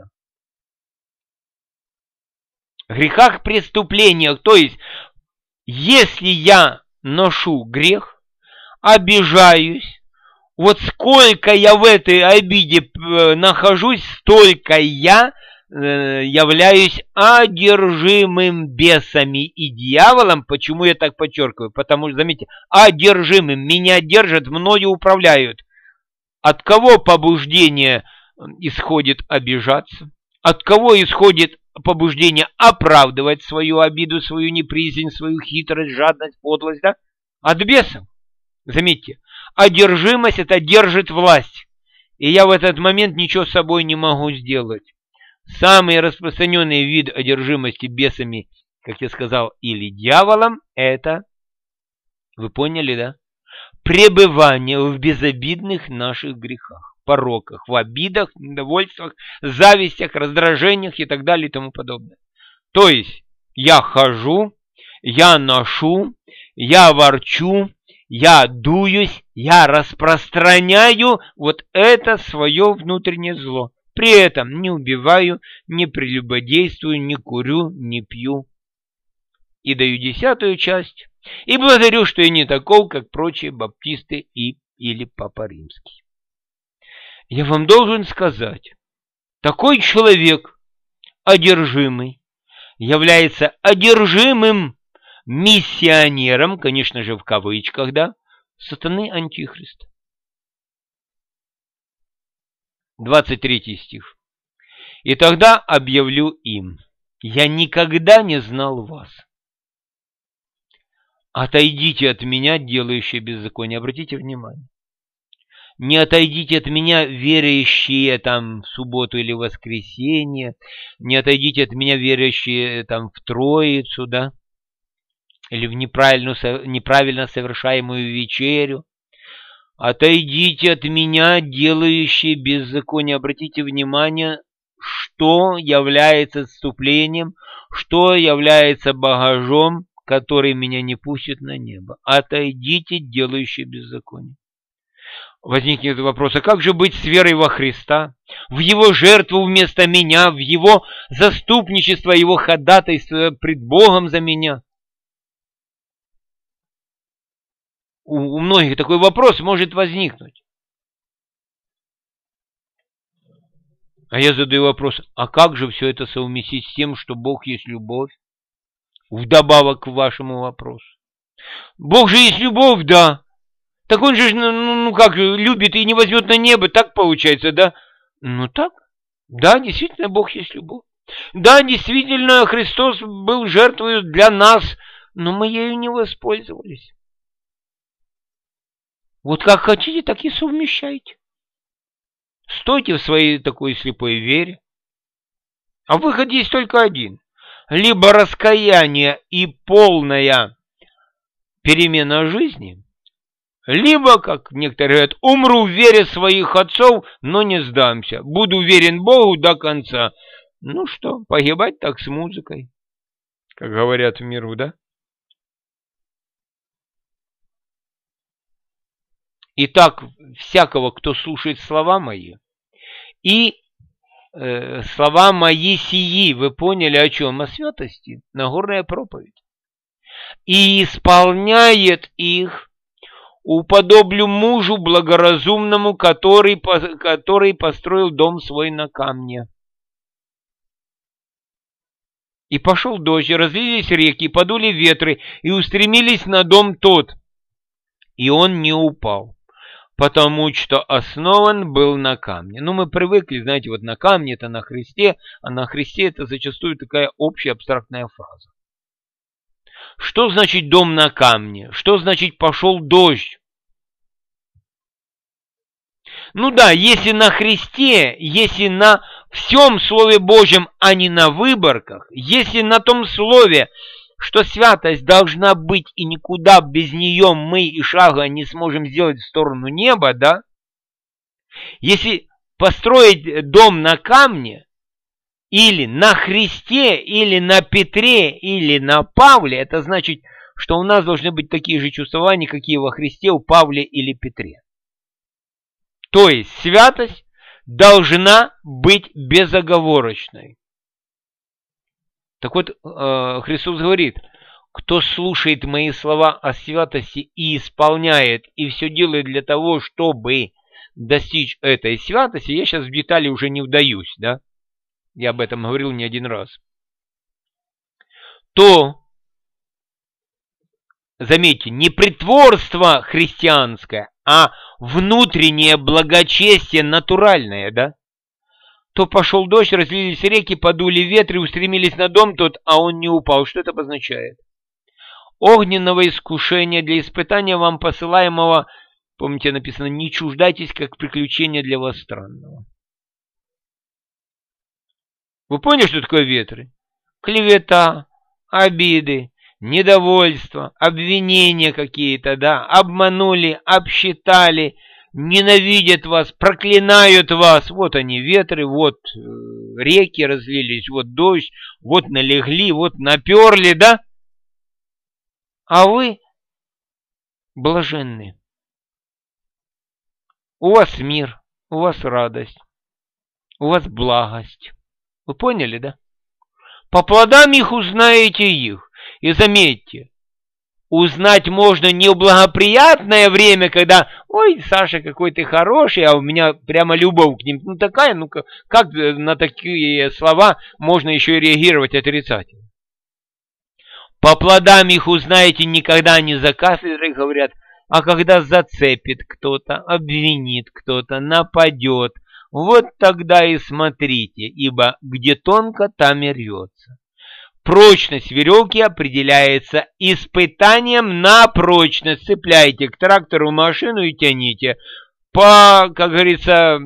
Грехах преступления, то есть, если я ношу грех, обижаюсь, вот сколько я в этой обиде нахожусь, столько я являюсь одержимым бесами и дьяволом. Почему я так подчеркиваю? Потому что, заметьте, одержимым, меня держат, мною управляют. От кого побуждение исходит обижаться? От кого исходит побуждение оправдывать свою обиду, свою неприязнь, свою хитрость, жадность, подлость? Да? От бесов. Заметьте, одержимость это держит власть. И я в этот момент ничего с собой не могу сделать. Самый распространенный вид одержимости бесами, как я сказал, или дьяволом, это, вы поняли, да? Пребывание в безобидных наших грехах, пороках, в обидах, недовольствах, завистях, раздражениях и так далее и тому подобное. То есть, я хожу, я ношу, я ворчу, я дуюсь, я распространяю вот это свое внутреннее зло. При этом не убиваю, не прелюбодействую, не курю, не пью. И даю десятую часть. И благодарю, что я не таков, как прочие баптисты и, или Папа Римский. Я вам должен сказать, такой человек, одержимый, является одержимым миссионером, конечно же в кавычках, да, сатаны антихриста. двадцать третий стих. И тогда объявлю им, я никогда не знал вас. Отойдите от меня, делающие беззаконие. Обратите внимание. Не отойдите от меня, верующие там в субботу или воскресенье. Не отойдите от меня, верующие там в Троицу, да. Или в неправильно, неправильно совершаемую вечерю. Отойдите от меня, делающие беззаконие. Обратите внимание, что является отступлением, что является багажом, который меня не пустит на небо. Отойдите, делающие беззаконие. Возникнет вопрос, а как же быть с верой во Христа, в Его жертву вместо меня, в Его заступничество, Его ходатайство пред Богом за меня? У многих такой вопрос может возникнуть. А я задаю вопрос, а как же все это совместить с тем, что Бог есть любовь? Вдобавок к вашему вопросу. Бог же есть любовь, да. Так он же, ну, ну как, любит и не возьмет на небо, так получается, да? Ну так, да, действительно, Бог есть любовь. Да, действительно, Христос был жертвой для нас, но мы ею не воспользовались. Вот как хотите, так и совмещайте. Стойте в своей такой слепой вере. А выход есть только один. Либо раскаяние и полная перемена жизни, либо, как некоторые говорят, умру в вере своих отцов, но не сдамся. Буду верен Богу до конца. Ну что, погибать так с музыкой, как говорят в миру, да? Итак, всякого, кто слушает слова мои, и э, слова мои сии, вы поняли о чем? О святости, Нагорная проповедь. И исполняет их, уподоблю мужу благоразумному, который, который построил дом свой на камне. И пошел дождь, и разлились реки, и подули ветры, и устремились на дом тот, и он не упал, потому что основан был на камне. Ну, мы привыкли, знаете, вот на камне это на Христе, а на Христе это зачастую такая общая абстрактная фраза. Что значит дом на камне? Что значит пошел дождь? Ну да, если на Христе, если на всем Слове Божьем, а не на выборках, если на том Слове, что святость должна быть и никуда без нее мы и шага не сможем сделать в сторону неба, да? Если построить дом на камне, или на Христе, или на Петре, или на Павле, это значит, что у нас должны быть такие же чувствования, какие во Христе, у Павле или Петре. То есть святость должна быть безоговорочной. Так вот, Христос говорит, кто слушает мои слова о святости и исполняет, и все делает для того, чтобы достичь этой святости, я сейчас в детали уже не вдаюсь, да? Я об этом говорил не один раз. То, заметьте, не притворство христианское, а внутреннее благочестие натуральное, да? То пошел дождь, разлились реки, подули ветры, устремились на дом тот, а он не упал. Что это обозначает? Огненного искушения для испытания вам посылаемого, помните, написано, не чуждайтесь, как приключение для вас странного. Вы поняли, что такое ветры? Клевета, обиды, недовольство, обвинения какие-то, да, обманули, обсчитали, ненавидят вас, проклинают вас. Вот они, ветры, вот э, реки разлились, вот дождь, вот налегли, вот наперли, да? А вы блаженны. У вас мир, у вас радость, у вас благость. Вы поняли, да? По плодам их узнаете их. И заметьте, узнать можно не в благоприятное время, когда, ой, Саша, какой ты хороший, а у меня прямо любовь к ним. Ну такая, ну как на такие слова можно еще и реагировать отрицательно? По плодам их узнаете не когда они за кафедрой говорят, а когда зацепит кто-то, обвинит кто-то, нападет. Вот тогда и смотрите, ибо где тонко, там и рвется. Прочность веревки определяется испытанием на прочность. Цепляйте к трактору машину и тяните. По, как говорится,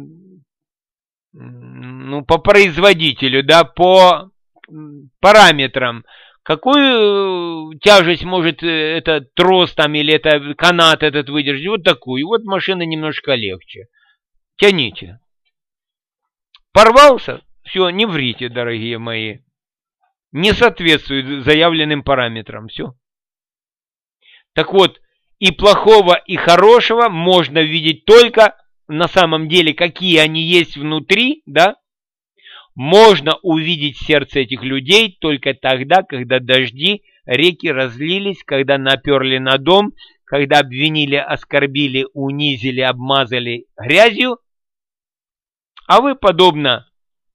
ну, по производителю, да, по параметрам. Какую тяжесть может этот трос там или это канат этот выдержать? Вот такую. Вот машина немножко легче. Тяните. Порвался? Все, не врите, дорогие мои. Не соответствует заявленным параметрам. Все. Так вот, и плохого, и хорошего можно видеть только на самом деле, какие они есть внутри, да? Можно увидеть сердце этих людей только тогда, когда дожди, реки разлились, когда наперли на дом, когда обвинили, оскорбили, унизили, обмазали грязью. А вы, подобно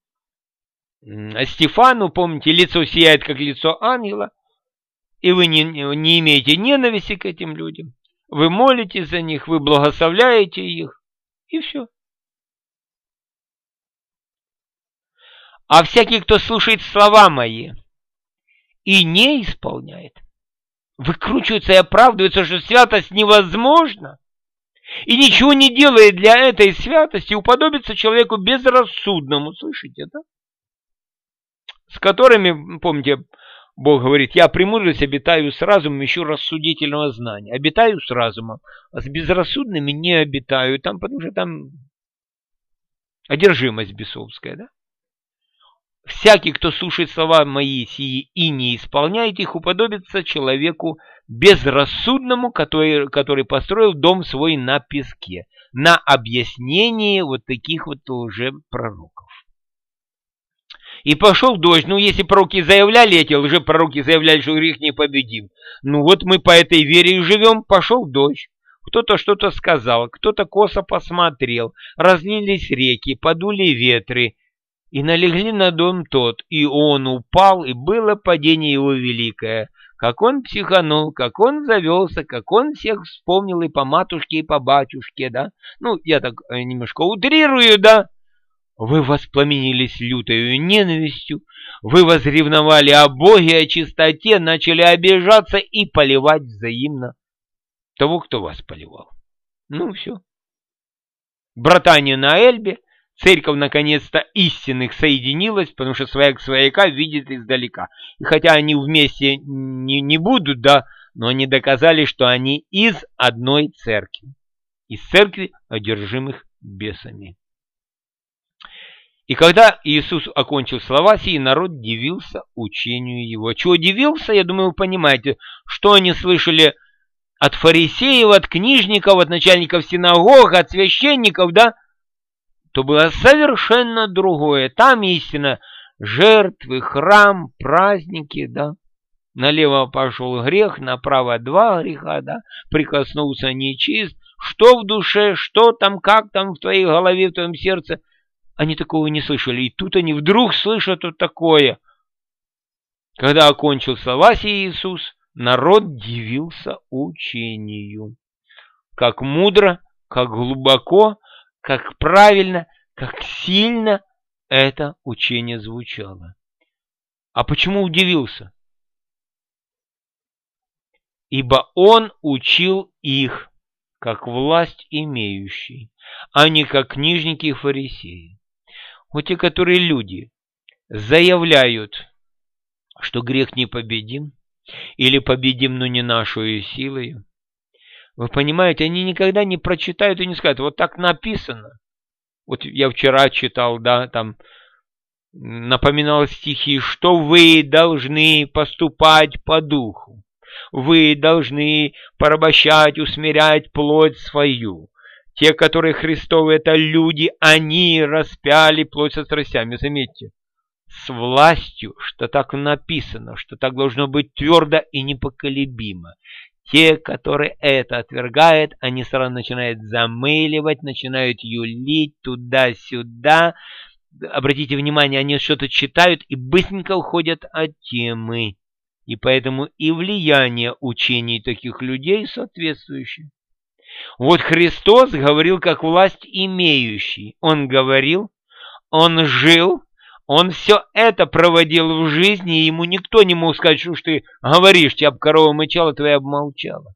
Стефану, помните, лицо сияет, как лицо ангела, и вы не, не имеете ненависти к этим людям. Вы молитесь за них, вы благословляете их, и все. А всякий, кто слушает слова мои и не исполняет, выкручивается и оправдывается, что святость невозможна, и ничего не делает для этой святости, уподобится человеку безрассудному. Слышите, да? с которыми, помните, Бог говорит, я премудрость обитаю с разумом, ищу рассудительного знания. Обитаю с разумом, а с безрассудными не обитаю, там, потому что там одержимость бесовская, да? Всякий, кто слушает слова мои сии и не исполняет их, уподобится человеку безрассудному, который, который построил дом свой на песке, на объяснении вот таких вот лжепророков. И пошел дождь. Ну, если пророки заявляли, эти лжепророки заявляли, что грех непобедим. Ну, вот мы по этой вере и живем. Пошел дождь. Кто-то что-то сказал, кто-то косо посмотрел. Разлились реки, подули ветры. И налегли на дом тот, и он упал, и было падение его великое. Как он психанул, как он завелся, как он всех вспомнил и по матушке, и по батюшке, да? Ну, я так немножко утрирую, да? Вы воспламенились лютою ненавистью, вы возревновали о Боге, о чистоте, начали обижаться и поливать взаимно того, кто вас поливал. Ну, все. Братание на Эльбе. Церковь, наконец-то, истинных соединилась, потому что свояк свояка видит издалека. И хотя они вместе не, не будут, да, но они доказали, что они из одной церкви. Из церкви, одержимых бесами. И когда Иисус окончил слова сии, народ дивился учению его. Чего дивился, я думаю, вы понимаете, что они слышали от фарисеев, от книжников, от начальников синагог, от священников, да, то было совершенно другое. Там истина жертвы, храм, праздники, да. Налево пошел грех, направо два греха, да. Прикоснулся нечист. Что в душе, что там, как там в твоей голове, в твоем сердце. Они такого не слышали. И тут они вдруг слышат вот такое. Когда окончил слова сии Иисус, народ дивился учению. Как мудро, как глубоко, как правильно, как сильно это учение звучало. А почему удивился? Ибо он учил их, как власть имеющий, а не как книжники и фарисеи. Вот те, которые люди заявляют, что грех непобедим, или победим, но не нашу силою, вы понимаете, они никогда не прочитают и не скажут, вот так написано. Вот я вчера читал, да, там напоминал стихи, что вы должны поступать по духу. Вы должны порабощать, усмирять плоть свою. Те, которые Христовы, это люди, они распяли плоть со страстями. Заметьте, с властью, что так написано, что так должно быть твердо и непоколебимо. Те, которые это отвергают, они сразу начинают замыливать, начинают юлить туда-сюда. Обратите внимание, они что-то читают и быстренько уходят от темы. И поэтому и влияние учений таких людей соответствующее. Вот Христос говорил как власть имеющий. Он говорил, он жил, он все это проводил в жизни, и ему никто не мог сказать, что ж ты говоришь, тебя б корова мычала, твоя обмолчала.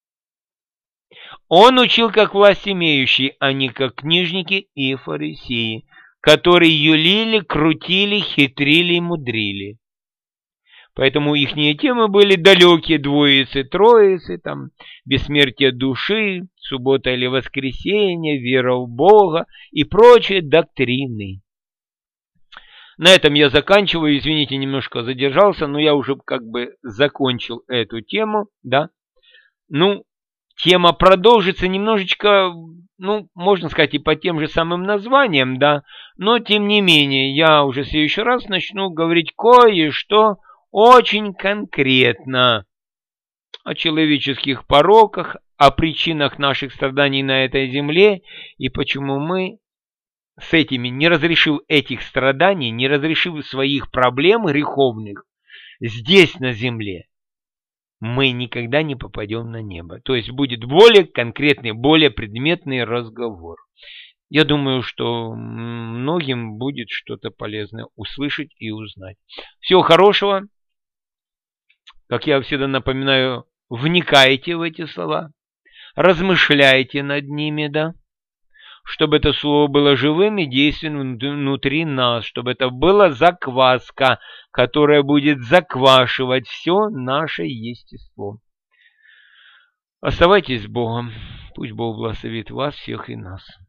Он учил как власть имеющий, а не как книжники и фарисеи, которые юлили, крутили, хитрили и мудрили. Поэтому ихние темы были далекие, двоицы, троицы, там, бессмертие души, суббота или воскресенье, вера в Бога и прочие доктрины. На этом я заканчиваю, извините, немножко задержался, но я уже как бы закончил эту тему, да. Ну, тема продолжится немножечко, ну, можно сказать, и по тем же самым названиям, да, но тем не менее, я уже в следующий раз начну говорить кое-что очень конкретно о человеческих пороках, о причинах наших страданий на этой земле и почему мы с этими, не разрешив этих страданий, не разрешив своих проблем греховных здесь на земле, мы никогда не попадем на небо. То есть будет более конкретный, более предметный разговор. Я думаю, что многим будет что-то полезное услышать и узнать. Всего хорошего. Как я всегда напоминаю, вникайте в эти слова, размышляйте над ними, да. чтобы это слово было живым и действенным внутри нас, чтобы это была закваска, которая будет заквашивать все наше естество. Оставайтесь с Богом. Пусть Бог благословит вас всех и нас.